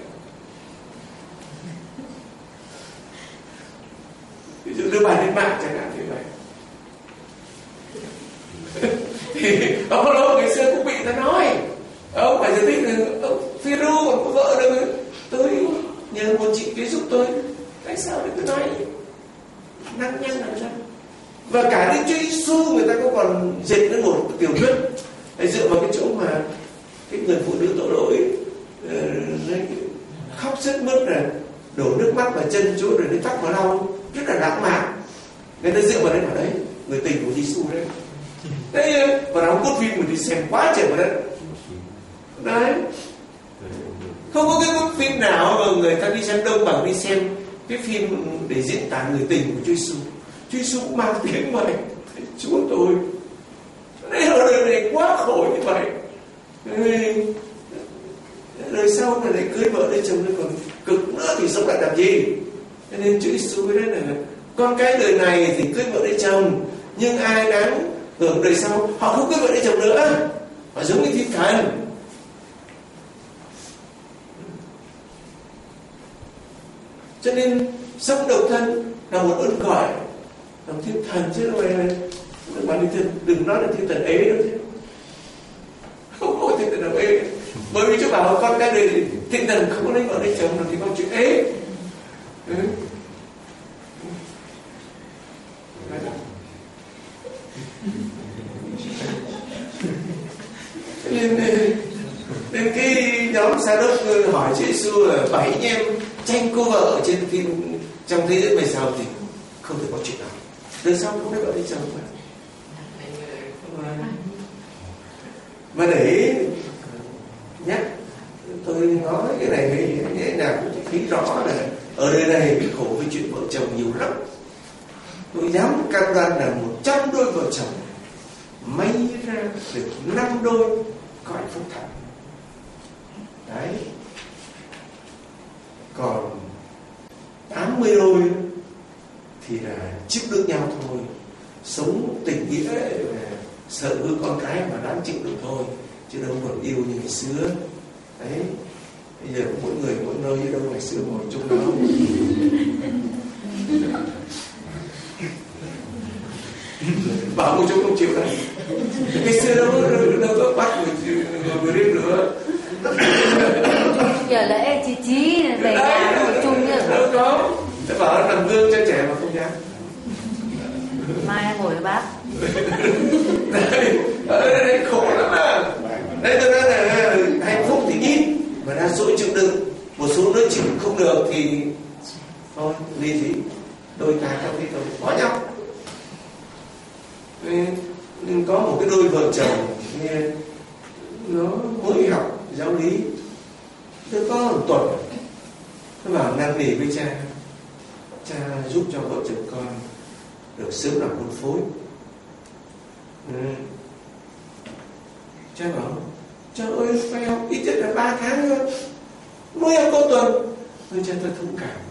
Ví dụ đưa bài lên mạng chẳng hạn như vậy. Thì ông Phaolô ngày xưa cũng bị ta nói, ông phải giải thích là ông Phêrô còn có vợ được, tôi nhờ một chị kia giúp tôi. Tại sao lại cứ nói năng nhăng làm sao? Và cả đến Chúa Giêsu người ta cũng còn dệt lên một tiểu thuyết dựa vào cái chỗ mà cái người phụ nữ tội lỗi uh, khóc sướt mướt rồi đổ nước mắt vào chân Chúa rồi đến tắt vào lau, rất là lãng mạn. Người ta dựa vào đấy, vào đấy người tình của Giêsu đấy. Đấy, và đóng cốt phim mình đi xem quá trời vào đấy. Đấy, không có cái cốt phim nào mà người ta đi xem đông bằng đi xem cái phim để diễn tả người tình của Chúa Giêsu. Chúa Giêsu cũng mang tiếng vậy. Chúa tôi, đây là đời này quá khổ như vậy. Đời sau mà lại cưới vợ lấy chồng nó còn cực nữa thì sống lại làm gì? Cho nên Chúa Giêsu mới nói là con cái đời này thì cưới vợ lấy chồng, nhưng ai đáng hưởng đời sau họ không cưới vợ lấy chồng nữa, họ giống như thiên thần. Cho nên sống độc thân là một ơn gọi, làm thiên thần chứ đâu phải mà đừng, đừng nói là thiên thần ế đâu chứ. Không có thiên thần nào ế. Bởi vì Chúa bảo con cái đời thiên thần không có lấy vợ lấy chồng thì con chuyện ế. Ừ. Nên, nên cái nhóm Sa Đốc hỏi Chúa Giêsu là bảy anh em tranh cô vợ trên phim trong thế giới về sau thì không thể có chuyện nào. Đời sau không lấy vợ lấy chồng mà. Và để nhắc tôi nói cái này thế nào cũng thấy rõ là ở đây này bị khổ với chuyện vợ chồng nhiều lắm. Tôi dám cam đoan là một trăm đôi vợ chồng may ra được năm đôi có hạnh phúc thật. Đấy. Còn tám mươi đôi thì là chịu được nhau thôi, sống tình nghĩa sợ hư con cái mà đáng chịu được thôi, chứ đâu còn yêu như ngày xưa. Đấy, bây giờ mỗi người mỗi nơi chứ đâu ngày xưa ngồi chung đó. Bảo một chung không chịu đâu. Ngày xưa đâu đâu có bắt người người đêm nữa. Giờ lễ chị Chí về nhà ngồi chung nữa. Đâu có. Thế bảo làm gương cho trẻ mà không dám. Mai ngồi với bác. Đây, đây, đây khổ lắm à. Đây tôi nói là hạnh phúc thì ít mà đa số chịu đựng. Một số nữa chịu không được thì thôi ly dị, đôi ta không thì thôi bỏ nhau. Nhưng có một cái đôi vợ chồng nghe nó mới học giáo lý Tôi có một tuần tôi bảo năn nỉ với cha, cha giúp cho vợ chồng con được sớm làm hôn phối. Ừ. Cha bảo trời ơi phải học ít nhất là ba tháng thôi, mới học có tuần. Tôi cha tôi thông cảm,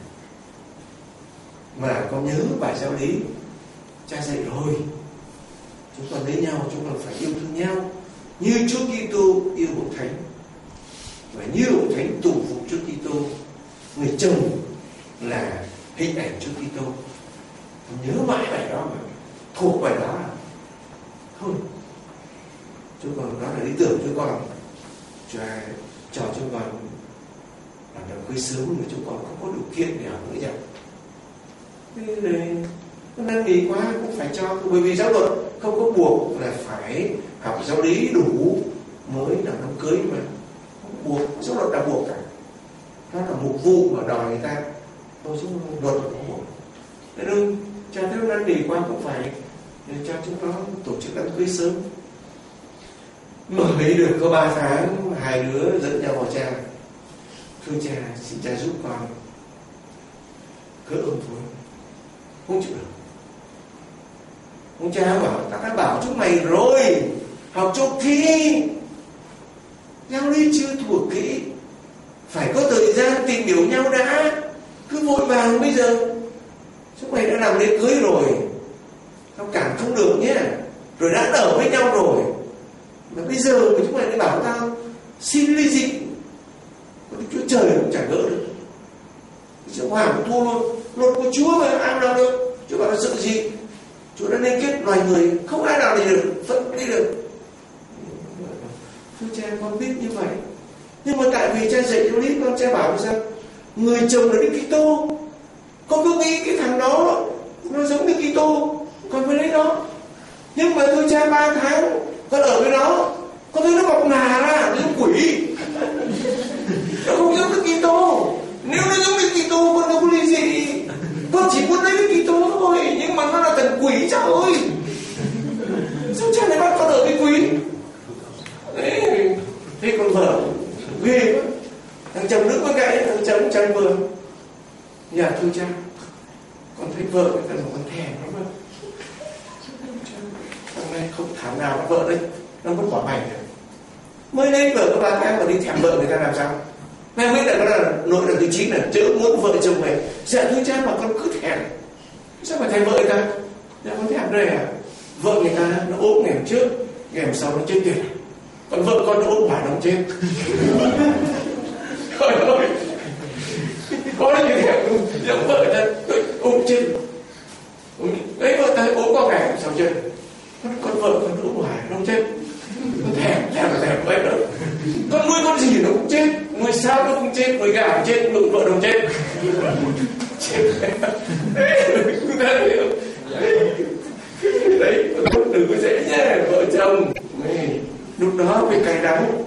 mà con nhớ bài giáo lý cha dạy rồi, chúng con lấy nhau chúng con phải yêu thương nhau như Chúa Kitô yêu Hội Thánh, và như Hội Thánh tù phục Chúa Kitô. Người chồng là hình ảnh Chúa Kitô. Nhớ mãi bài đó mà thuộc bài đó là thôi, chúng con đó là lý tưởng chúng con cho cho chúng con làm đám cưới sớm, mà chúng con không có điều kiện để học nữa nhau. Thế này năn nỉ quá cũng phải cho, bởi vì giáo luật không có buộc là phải học giáo lý đủ mới làm đám cưới, mà không buộc, giáo luật đã buộc cả. Đó là một vụ mà đòi người ta thôi, chứ luật không buộc. Thế nên cha theo năn nỉ quá cũng phải cho chúng nó tổ chức đám cưới sớm. Mới được có ba tháng, hai đứa dẫn nhau vào cha, thưa cha, xin cha giúp con cỡ ông thôi, không chịu được. Ông cha bảo ta đã bảo chúng mày rồi, học chốc thi, giáo lý chưa thuộc kỹ, phải có thời gian tìm hiểu nhau đã, cứ vội vàng bây giờ. Chúng mày đã làm lễ cưới rồi, tao cảm không được nhé, rồi đã ở với nhau rồi, mà bây giờ mà chúng mày đi bảo tao xin ly dị, Chúa trời cũng chả gỡ được. Chúa Hoàng cũng thua luôn, luật của Chúa mà ai nào được. Chúa bảo là sự gì? Chúa đã nên kết loài người, không ai nào đi được, vẫn đi được. Thưa cha, con biết như vậy, nhưng mà tại vì cha dạy giáo lý, con cha bảo sao người chồng là Đức Kitô, con cứ nghĩ cái thằng đó nó giống Đức Kitô, con mới lấy nó. Nhưng mà thưa cha, ba tháng con ở với nó, con thấy nó mọc nà ra giống quỷ, nó không giống Đức Kitô. Nếu nó giống Đức Kitô con đâu có ly dị, con chỉ muốn lấy Đức Kitô thôi, nhưng mà nó là thần quỷ cha ơi, sao cha lại bắt con ở với quỷ? Đấy, thế con vợ ghê quá, thằng chồng đứng bên cạnh, thằng chồng chăn bừa. Dạ thưa cha, con thấy vợ cái cần con thèm lắm mà. Thằng này không thảo nào bắt vợ đây, nó vẫn quả mày. Mới lấy vợ có ba tháng mà đi thèm vợ người ta làm sao? Mày biết là nó là nội là thứ chín là chớ muốn vợ chồng mày. Dạ thưa cha, mà con cứ thèm. Sao mà thèm vợ người ta? Dạ con thèm đây à? Vợ người ta nó ốm ngày hôm trước, ngày hôm sau nó chết tiệt. Còn vợ con nó ốm bà nó chết. Trời ơi, có như thế giống vợ ta ốm chết. Đấy vợ ta ốm qua ngày sao chết? Con vợ con ốm hoài nó không chết. Nó thèm thèm là thèm vậy đó. Con nuôi con gì nó cũng chết, nuôi sao nó cũng chết, nuôi gà cũng chết, nuôi vợ nó cũng chết. Chết đấy, con đừng có dễ nhé, vợ chồng lúc đó phải cay đắng.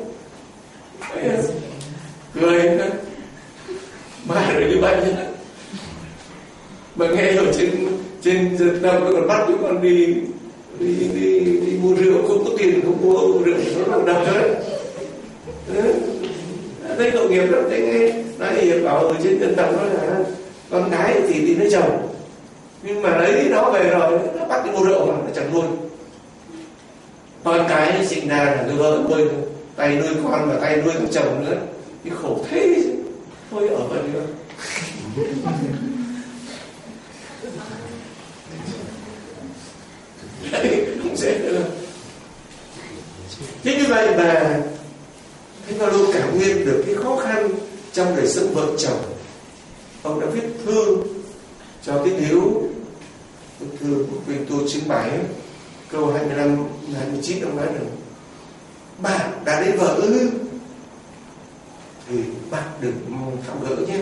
Cười ba rồi như vậy nhá. Mà nghe ở trên trên dân tâm nó còn bắt chúng con đi đi đi đi mua rượu, không có tiền không mua rượu nó làm đập đấy. Thấy tội nghiệp lắm. Thấy nghe nói Hiệp bảo ở trên dân tâm nó là con gái thì đi lấy chồng, nhưng mà lấy nó về rồi nó bắt đi mua rượu mà nó chẳng nuôi. Con cái sinh ra là cái vợ nuôi, tay nuôi con và tay nuôi con chồng nữa, cái khổ thế. Thôi ở vậy nữa. Đấy, không dễ nữa. Thế như vậy mà Thánh Phaolô cảm nhận được cái khó khăn trong đời sống vợ chồng. Ông đã viết thư cho tín hữu, thư của Cô-rinh-tô chương bảy câu hai mươi lăm hai mươi chín, ông nói rằng bạn đã lấy vợ ư thì bạn đừng mong tháo gỡ nhé.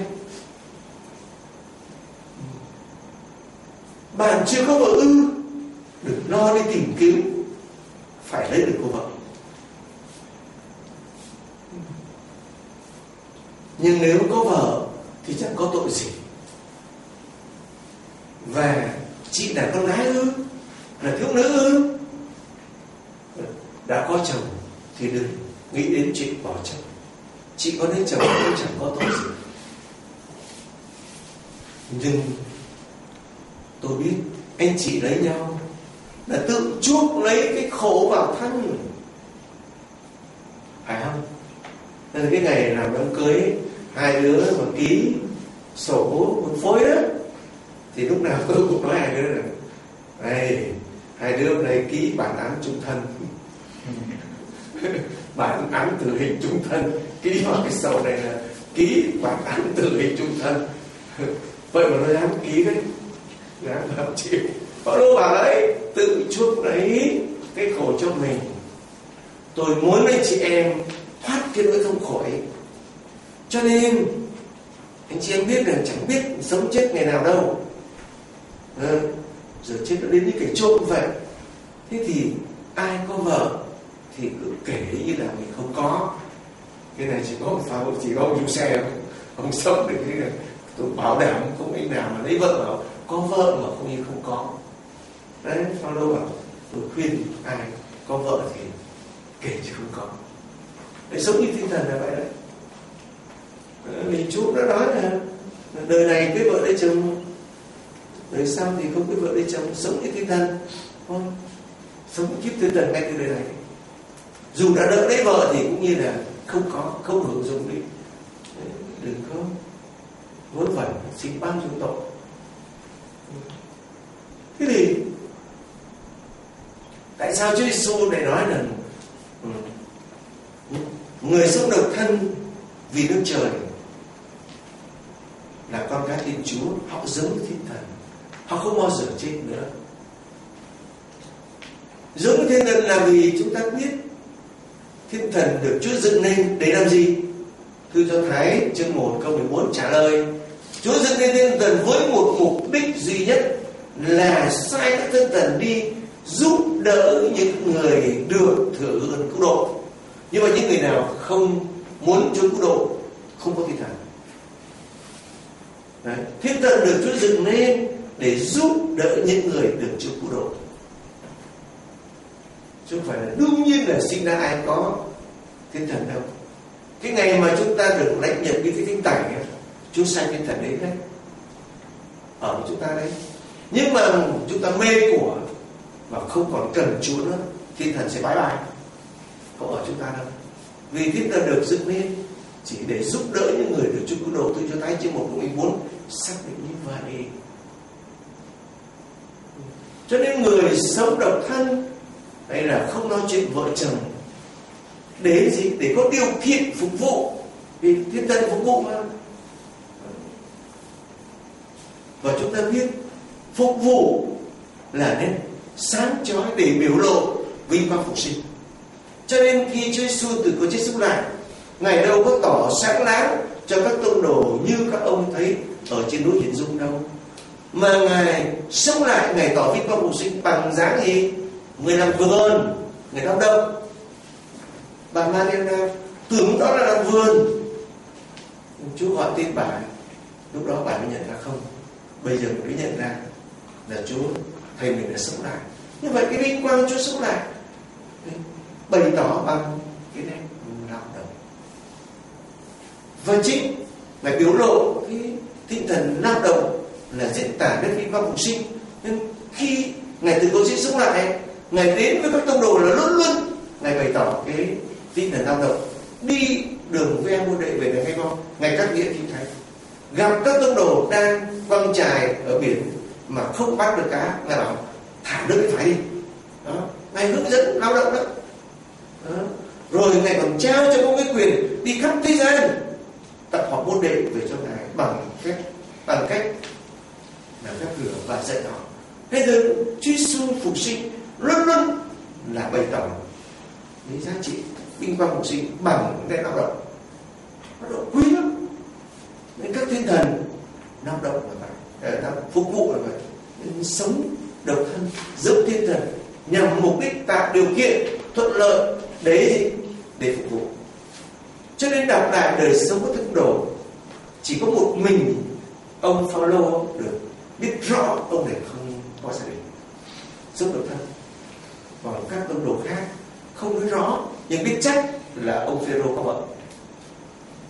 Bạn chưa có vợ ư, đừng lo đi tìm kiếm, phải lấy được cô vợ. Nhưng nếu có vợ thì chẳng có tội gì. Và chị là con gái ư, là thiếu nữ ư, đã có chồng thì đừng nghĩ đến chuyện bỏ chồng. chị có lấy chồng cũng chẳng có tội gì. Nhưng tôi biết anh chị lấy nhau là tự chuốc lấy cái khổ vào thân, phải không? Nên cái ngày làm đám cưới hai đứa mà ký sổ hôn phối đó, thì lúc nào tôi cũng nói hai đứa là này, hai đứa hôm nay ký bản án chung thân. Bản án tử hình chung thân, ký vào cái sổ này là ký bản án tử hình chung thân. Vậy mà nó dám ký đấy, dám làm chịu. Họ đâu bảo đấy, tự chuốc lấy cái khổ cho mình. Tôi muốn anh chị em thoát cái nỗi thống khổ ấy. Cho nên anh chị em biết rằng chẳng biết sống chết ngày nào đâu, à, giờ chết nó đến như cái trộm vậy. Thế thì ai có vợ thì cứ kể như là mình không có. Cái này chỉ có một phao, chỉ có ông chủ xe không, ông sống được cái này. Tôi bảo đảm không anh nào mà lấy vợ bảo có vợ mà không như không có. Đấy, Phao đâu bảo tôi khuyên ai có vợ thì kể chứ không có. Để sống như tinh thần là vậy đấy. Vì Chúa đã nói là đời này cưới vợ lấy chồng, đời sau thì không cưới vợ lấy chồng, sống như tinh thần thôi, sống kiếp tinh thần ngay từ đời này. Dù đã đỡ lấy vợ thì cũng như là không có, không hưởng dụng đi. Đừng có vớ vẩn xin bao nhiêu tội. Thế thì tại sao Chúa Giêsu lại nói là người sống độc thân vì Đức Trời là con cái Thiên Chúa, họ giống với Thiên Thần, họ không bao giờ chết nữa. Giống với Thiên Thần là vì chúng ta biết Thiên Thần được Chúa dựng nên để làm gì? Thư cho Thái chương một câu mười bốn trả lời: Chúa dựng nên Thiên Thần với một mục đích duy nhất là sai các Thiên Thần đi giúp đỡ những người được thừa hưởng cứu độ. Nhưng mà những người nào không muốn Chúa cứu độ không có Thiên Thần. Đấy. Thiên Thần được Chúa dựng nên để giúp đỡ những người được Chúa cứu độ, chứ không phải là đương nhiên là sinh ra ai có Thiên Thần đâu. Cái ngày mà chúng ta được lãnh nhận cái thánh tẩy, Chúa sanh Thiên Thần đến đấy ở với chúng ta đấy. Nhưng mà chúng ta mê của và không còn cần Chúa nữa, Thiên Thần sẽ bye bye, không ở chúng ta đâu. Vì Thiên Thần được dựng nên chỉ để giúp đỡ những người được Chúa cứu độ. Tôi cho thấy chương một câu mười bốn xác định như vậy. Cho nên người sống độc thân hay là không nói chuyện vợ chồng để gì? Để có điều kiện phục vụ, vì Thiên Thần phục vụ mà. Và chúng ta biết phục vụ là nên sáng chói để biểu lộ vinh quang phục sinh. Cho nên khi Chúa Giêsu từ cõi chết sống lại, Ngài đâu có tỏ sáng láng cho các tông đồ như các ông thấy ở trên núi Hiển Dung đâu, mà Ngài sống lại, Ngài tỏ vinh quang phục sinh bằng dáng gì? Người làm vườn, người lao động. Bà Mariana tưởng đó là làm vườn, Chúa gọi tên bà, lúc đó bà mới nhận ra không. Bây giờ mới nhận ra là Chúa thầy mình đã sống lại. Như vậy cái vinh quang Chúa sống lại bày tỏ bằng cái nét lao động. Và chính Ngài biểu lộ cái tinh thần lao động là diễn tả đến vinh quang phục sinh. Nên khi Ngài từ cõi chết sống lại, Ngài đến với các tông đồ là luôn luôn Ngài bày tỏ cái tinh thần lao động. Đi đường ve mua đệ về này hay không? Ngài các nghĩa kinh thánh, gặp các tông đồ đang quăng chài ở biển mà không bắt được cá, Ngài bảo thả đứt cái phải đi. Đó, Ngài hướng dẫn lao động đó. Đó. Rồi Ngài còn trao cho có cái quyền đi khắp thế gian tập họ môn đệ về cho Ngài bằng cách bằng cách làm phép lửa và dạy họ. Thế giờ Chúa Giêsu phục sinh luôn luôn là bày tỏ cái giá trị vinh quang phục sinh bằng cái lao động. Lao động quý lắm. Nên các Thiên Thần lao động là vậy, à, phục vụ là vậy. Nên sống độc thân giống Thiên Thần nhằm mục đích tạo điều kiện thuận lợi để để phục vụ. Cho nên đọc lại đời sống của tông đồ, chỉ có một mình ông Phaolô được biết rõ ông này không có gia đình, sống độc thân. Còn các tông đồ khác không nói rõ nhưng biết chắc là ông Phêrô có vợ.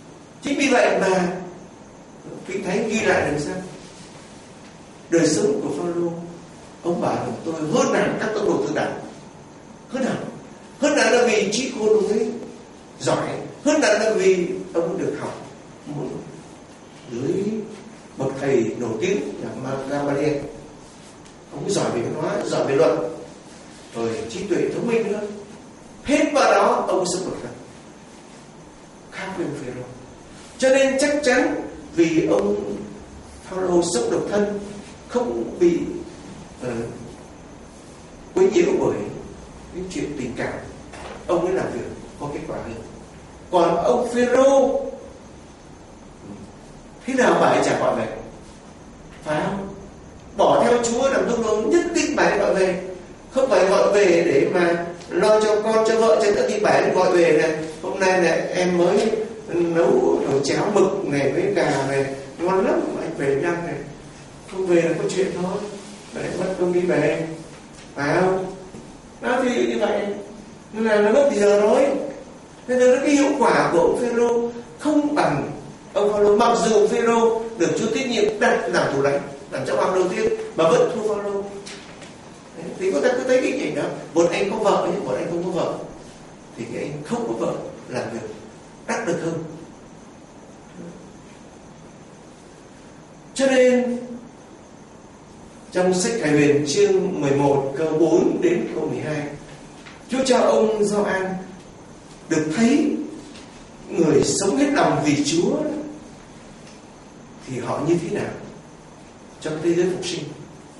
Chính vì vậy mà Kinh Thánh ghi lại rằng sao? Đời sống của Phao-lô, ông bảo rằng tôi hơn hẳn các tông đồ thượng đẳng, hơn hẳn, hơn hẳn là vì trí khôn ông ấy giỏi, hơn hẳn là vì ông được học một dưới bậc thầy nổi tiếng là Gamaliel. Ông giỏi về văn hóa, giỏi về luật, rồi trí tuệ thông minh nữa. Hết vào đó ông sống độc thân, khác với ông Phêrô. Cho nên chắc chắn vì ông Phao-lô sống độc thân, không bị uh, quấy nhiễu bởi những chuyện tình cảm, ông ấy làm việc có kết quả hơn. Còn ông Phêrô thế nào bà ấy chả gọi về, phải không? Bỏ theo Chúa làm tông đồ nhất định bà ấy gọi về, không phải gọi về để mà lo cho con cho vợ, cho nữa thì bà ấy gọi về này, hôm nay này em mới nấu nồi cháo mực này với gà này ngon lắm, anh về ăn này. Không về là có chuyện thôi, để mất công đi về, phải không? Đó thì như vậy nên là nó mất thì giờ rồi. Nên là cái hiệu quả của ông Phêrô không bằng ông Phao-lô, mặc dù ông Phêrô được Chúa tín nhiệm đặt làm thủ lãnh, làm trọng hoàng đầu tiên mà vẫn thua Phao-lô. Thì có ta cứ thấy cái cảnh đó, một anh có vợ nhưng một anh không có vợ, thì cái anh không có vợ làm việc đắc được hơn. Cho nên trong sách Khải Huyền chương mười một câu bốn đến câu mười hai, Chúa cho ông Gioan được thấy người sống hết lòng vì Chúa thì họ như thế nào trong thế giới phục sinh.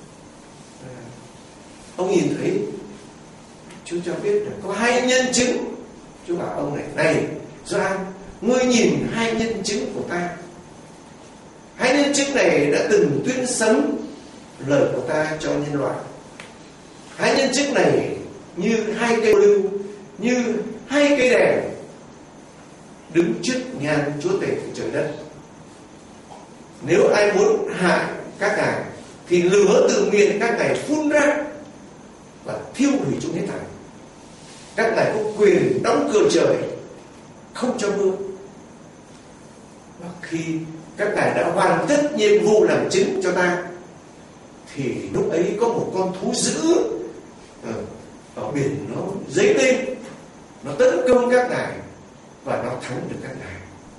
Ông nhìn thấy, Chúa cho biết là có hai nhân chứng. Chúa bảo ông này, này Gioan, ngươi nhìn hai nhân chứng của ta. Hai nhân chứng này đã từng tuyên sấm lời của ta cho nhân loại. Hai nhân chứng này như hai cây lưu, như hai cây đèn đứng trước nhan Chúa tể của trời đất. Nếu ai muốn hại các ngài thì lửa từ miệng các ngài phun ra và thiêu hủy chúng hết thảy. Các ngài có quyền đóng cửa trời, không cho mưa. Và khi các ngài đã hoàn tất nhiệm vụ làm chứng cho ta, thì lúc ấy có một con thú dữ ở biển, nó dấy lên, nó tấn công các ngài và nó thắng được các ngài.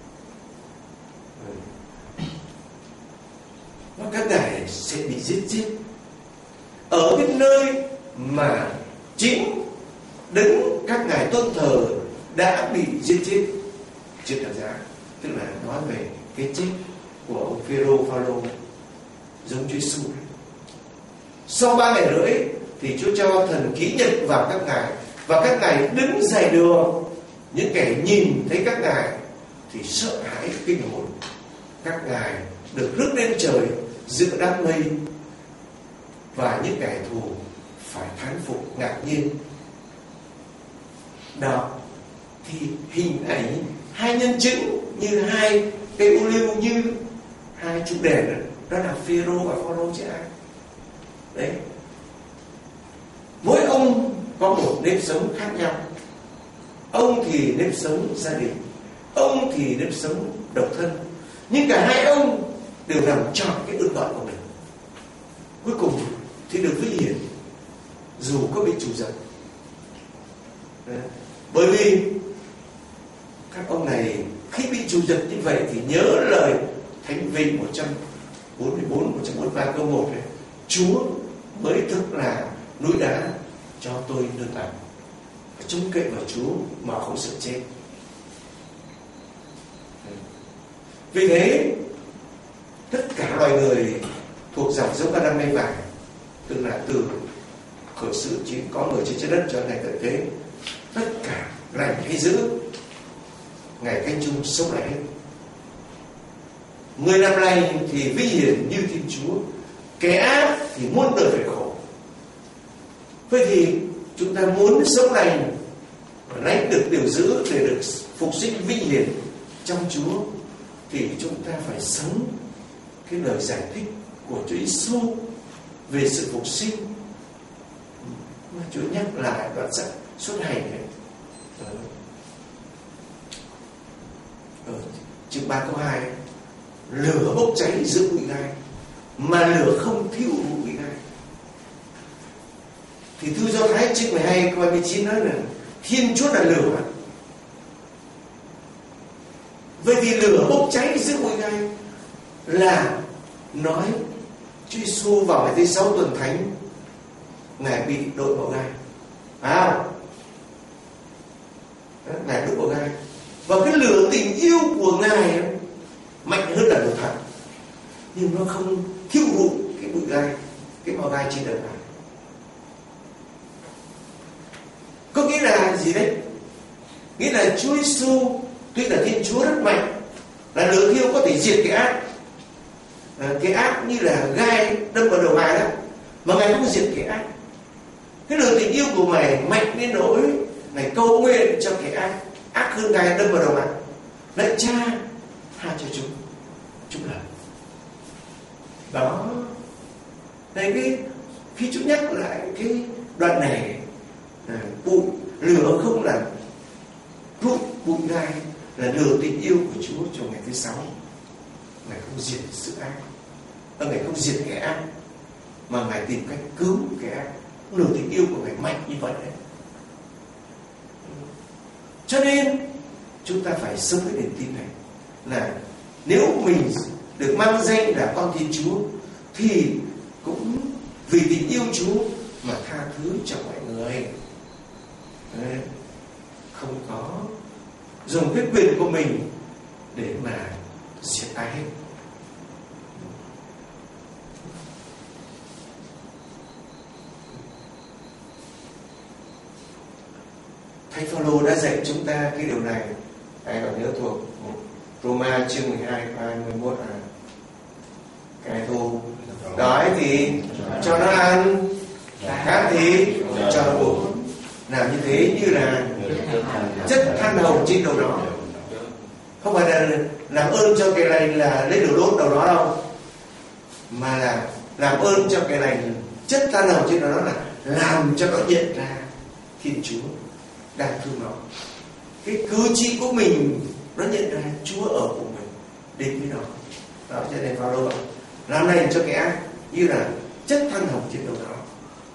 Và các ngài sẽ bị giết chết ở cái nơi mà chính đấng các ngài tôn thờ đã bị giết chết trên thập giá. Tức là nói về cái chết của ông Phêrô Phao-lô giống Chúa Giêsu. Sau ba ngày rưỡi thì Chúa cho thần ký nhật vào các ngài, và các ngài đứng dày đường. Những kẻ nhìn thấy các ngài thì sợ hãi kinh hồn. Các ngài được rước lên trời giữa đám mây, và những kẻ thù phải thán phục ngạc nhiên. Đó thì hình ảnh hai nhân chứng như hai cây ô liu, như hai trụ đèn, đó là Phêrô và Phao-lô chứ ai. Đấy, mỗi ông có một nếp sống khác nhau. Ông thì nếp sống gia đình, ông thì nếp sống độc thân, nhưng cả hai ông đều làm trọn cái ơn gọi của mình. Cuối cùng thì được vinh hiển dù có bị trù dập. Bởi vì các ông này khi bị trù dập như vậy thì nhớ lời Thánh Vịnh một trăm bốn mươi bốn, một trăm bốn mươi ba câu một này: Chúa mới thực là núi đá cho tôi nương tựa. Trông cậy vào Chúa mà không sợ chết. Vì thế tất cả loài người thuộc dòng giống Adam mây vàng, tức là từ khởi sự chỉ có người trên trái đất cho ngày tận thế, tất cả lành hay dữ, ngày canh chung sống lại hết. Người làm lành thì vinh hiển như Thiên Chúa, kẻ ác thì muôn đời phải khổ. Vậy thì chúng ta muốn sống lành và lãnh được điều dữ để được phục sinh vinh hiển trong Chúa, thì chúng ta phải sống cái lời giải thích của Chúa Giêsu về sự phục sinh mà Chúa nhắc lại đoạn sách Xuất Hành này. Ở chương ba câu hai, lửa bốc cháy giữa bụi gai mà lửa không thiêu bụi gai. Thì thư Do Thái chương mười hai câu hai mươi chín nói là Thiên Chúa là lửa. Vậy thì lửa bốc cháy giữa bụi gai là nói Chúa Giêsu vào ngày thứ sáu tuần thánh Ngài bị đội vào gai, phải không? Ngài đội vào gai, và cái lửa tình yêu của Ngài mạnh hơn là lửa thật, nhưng nó không thiêu rụi cái bụi gai, cái màu gai trên đời này. Có nghĩa là gì đấy? Nghĩa là Chúa Giêsu tuy là Thiên Chúa rất mạnh, là lửa thiêu có thể diệt cái ác, à, cái ác như là gai đâm vào đầu Ngài đó, mà Ngài không diệt cái ác. Cái lửa tình yêu của Ngài mạnh đến nỗi Ngài cầu nguyện cho cái ác ác hơn gai đâm vào đầu Ngài, lạy Cha tha cho chúng chúng lần. Đó, này cái khi Chúa nhắc lại cái đoạn này, à, bụi lửa không là rút bụi gai, là lửa tình yêu của Chúa trong ngày thứ sáu. Ngài không diệt sự ác, Ngài không diệt kẻ ác, mà Ngài tìm cách cứu kẻ ác. Lửa tình yêu của Ngài mạnh như vậy đấy. Cho nên chúng ta phải sống với niềm tin này, là nếu mình được mang danh là con Thiên Chúa thì cũng vì tình yêu Chúa mà tha thứ cho mọi người, không có dùng cái quyền của mình để mà diệt ai hết. Thánh Phaolô đã dạy chúng ta cái điều này. Ai còn nhớ thuộc Roma chương mười hai câu hai mươi mốt là kẻ thù đói thì cho nó ăn, khát thì cho nó uống. Làm như thế như là chất than hồng trên đầu nó. Không phải là làm ơn cho cái này là lấy lửa đốt đầu nó đâu, mà là làm ơn cho cái này chất than hồng trên đầu nó, là làm cho nó nhận ra Thiên Chúa đang thương nó. Cái cử chỉ của mình nó nhận ra Chúa ở cùng mình, đến với nó. Đó, cho nên Phaolô bảo làm này cho kẻ ác như là chất than hồng trên đầu nó.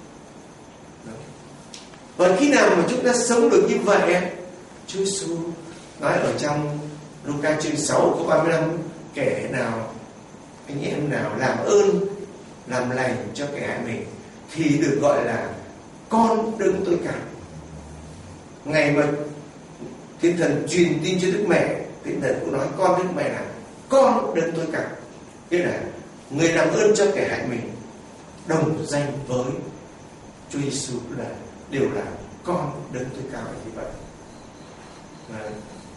Và khi nào mà chúng ta sống được như vậy, Chúa Giêsu nói ở trong Luca chương sáu câu ba mươi lăm, kẻ nào, anh em nào làm ơn làm lành cho kẻ hại mình thì được gọi là con đấng tối cao. Ngày mà Thiên Thần truyền tin cho Đức Mẹ, Thiên Thần cũng nói con Đức Mẹ là con đấng tối cao, nghĩa là người làm ơn cho kẻ hại mình đồng danh với Chúa Giêsu là đều là con đấng tối cao như vậy. Và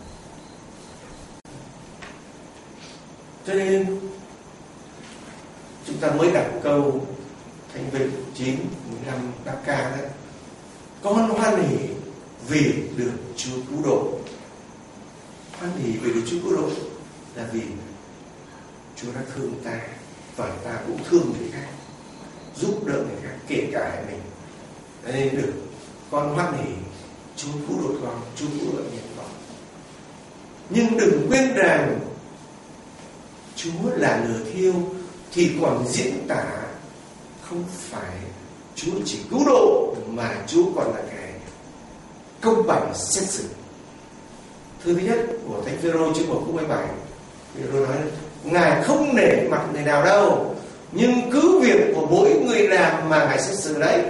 cho nên chúng ta mới đọc câu Thánh Vịnh chín mười lăm đáp ca đó, con hoan hỉ vì được Chúa cứu độ. Hoan hỉ vì được Chúa cứu độ là vì Chúa đã thương ta, và ta cũng thương người khác, giúp đỡ người khác, kể cả hại mình. Nên được con hoan hỉ, Chúa cứu độ con, Chúa cứu độ nhận con. Nhưng đừng quên rằng Chúa là lửa thiêu thì còn diễn tả không phải Chúa chỉ cứu độ, mà Chúa còn là cái công bằng xét xử. Thư thứ nhất của Thánh Phêrô chương một câu mười bảy, Phêrô nói Ngài không nể mặt người nào đâu, nhưng cứ việc của mỗi người làm mà Ngài xét xử đấy.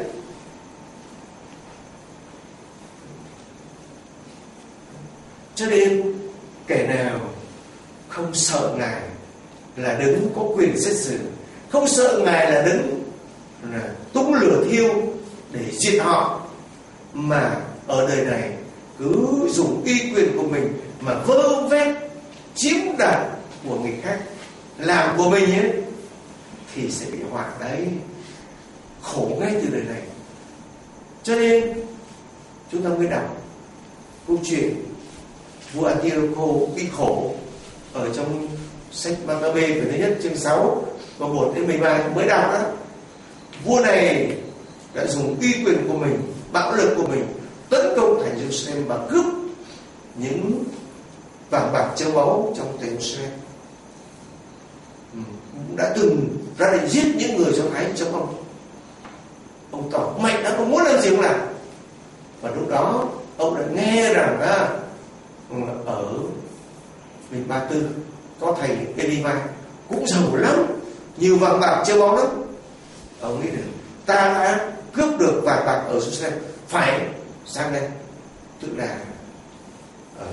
Cho nên kẻ nào không sợ Ngài là đấng có quyền xét xử, không sợ Ngài là đấng là tung lửa thiêu để diệt họ, mà ở đời này cứ dùng uy quyền của mình mà vơ vét chiếm đoạt của người khác, làm của mình ấy, thì sẽ bị họa đấy, khổ ngay từ đời này. Cho nên chúng ta mới đọc câu chuyện vua Antioco bị khổ ở trong sách Maccabe quyển thứ nhất chương sáu và một đến mười ba mới đọc đó. Vua này đã dùng uy quyền của mình, bạo lực của mình tấn công thành Jerusalem và cướp những vàng bạc châu báu trong Jerusalem. Ừ, đã từng ra định giết những người Do Thái chống ông. Ông tỏ mạnh lắm, ông muốn làm gì ông làm. Và lúc đó ông đã nghe rằng à, ở Bình Ba Tư có thầy Elima cũng giàu lắm, nhiều vàng bạc châu báu lắm. Ông nghĩ được ta đã cướp được vàng bạc ở Jerusalem, phải sang đây, tức là ở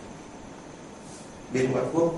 bên ngoại quốc.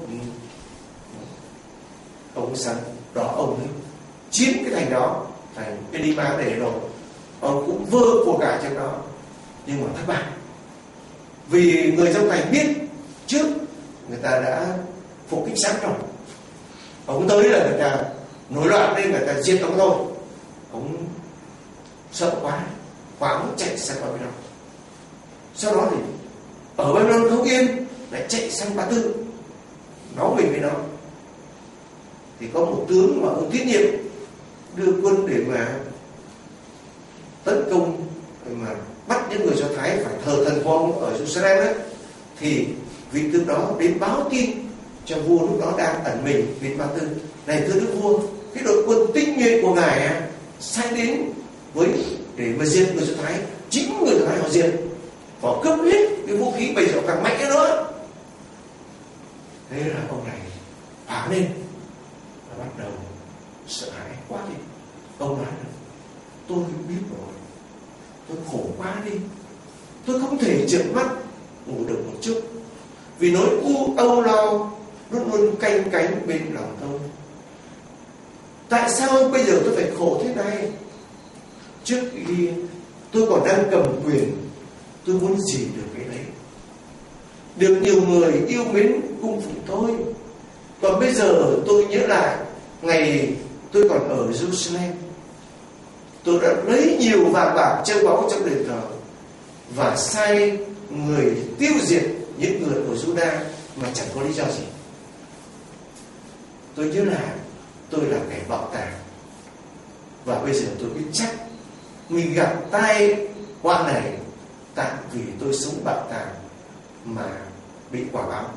Ông sang đó, ông ấy chiếm cái thành đó, thành Elima để rồi ông cũng vơ của cải trong đó, nhưng mà thất bại. Vì người trong thành biết trước người ta đã phục kích sẵn rồi, ông tới là người ta nổi loạn nên người ta giết ông thôi. Ông sợ quá, hoảng chạy sang Babylon. Sau đó thì ở Babylon không yên, lại chạy sang Ba Tư nói mình với nó. Thì có một tướng mà ông tín nhiệm đưa quân để mà tấn công, mà bắt những người Do Thái phải thờ thần của ông ở Jerusalem ấy. Thì vị tướng đó đến báo tin cho vua lúc đó đang ẩn mình bên Ba Tư: này thưa đức vua, cái đội quân tinh nhuệ của ngài sai đến với để mà diệt người Do Thái, chính người Do Thái họ diệt, họ cướp hết cái vũ khí, bây giờ càng mạnh nữa. Thế là ông này hoảng lên và bắt đầu sợ hãi quá đi. Ông nói là tôi biết rồi, tôi khổ quá đi, tôi không thể chợp mắt ngủ được một chút, vì nỗi u âu lo luôn luôn canh cánh bên lòng tôi. Tại sao bây giờ tôi phải khổ thế này? Trước khi tôi còn đang cầm quyền, tôi muốn gì được cái đấy, được nhiều người yêu mến cung phụng tôi. Còn bây giờ tôi nhớ lại ngày tôi còn ở Jerusalem, tôi đã lấy nhiều vàng bạc châu báu trong đền thờ và sai người tiêu diệt những người của Juda mà chẳng có lý do gì. Tôi nhớ là tôi là kẻ bạo tàng, và bây giờ tôi biết chắc mình gặp tai họa này tại vì tôi sống bạo tàng mà bị quả báo.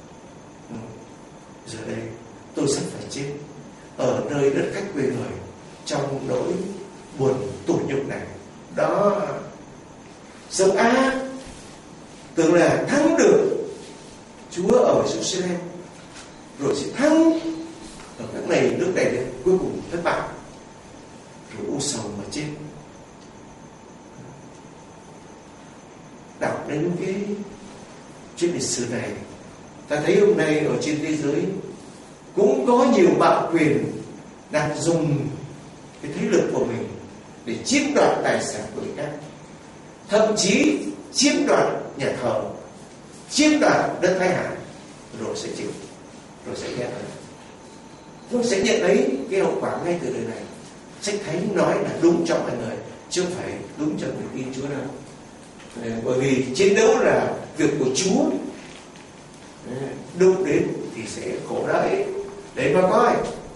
Giờ đây tôi sắp phải chết ở nơi đất khách quê người, trong nỗi buồn tủi nhục này. Đó, sống ác tưởng là thắng được Chúa ở Jerusalem, rồi sẽ thắng ở các này nước này, đến cuối cùng thất bại, rồi u sầu mà chết. Đọc đến cái chuyện lịch sử này, ta thấy hôm nay ở trên thế giới cũng có nhiều bạo quyền đang dùng cái thế lực của mình để chiếm đoạt tài sản của người khác, thậm chí chiếm đoạt nhà thờ, chiếm đoạt đất Thái Hải, rồi sẽ chịu, rồi sẽ ghét đấy, rồi sẽ nhận lấy cái hậu quả ngay từ đời này. Sách Thánh nói là đúng cho mọi người, chứ không phải đúng cho người tin Chúa đâu. Bởi vì chiến đấu là việc của Chúa, đụng đến thì sẽ khổ đấy. Để mà coi,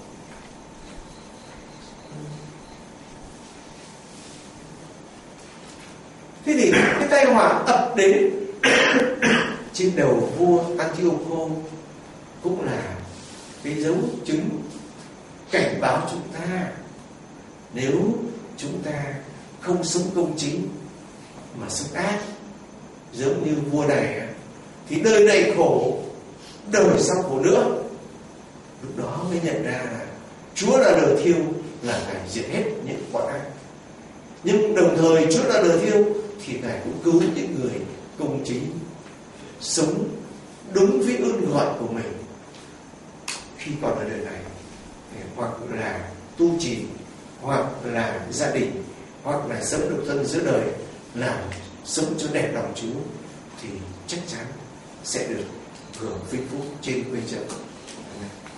thế thì cái tai họa ập đến trên đầu vua Antioco cũng là cái dấu chứng cảnh báo chúng ta, nếu chúng ta không sống công chính mà sống ác giống như vua này, thì đời này khổ, đời sau khổ nữa. Lúc đó mới nhận ra là Chúa là đời thiêu, là Ngài diệt hết những quả ác. Nhưng đồng thời Chúa là đời thiêu thì Ngài cũng cứu những người công chính, sống đúng với ơn gọi của mình khi còn ở đời này, hoặc là tu trì, hoặc là gia đình, hoặc là sống độc thân giữa đời, làm sống cho đẹp lòng Chúa, thì chắc chắn sẽ được hưởng vinh phúc trên quê trời.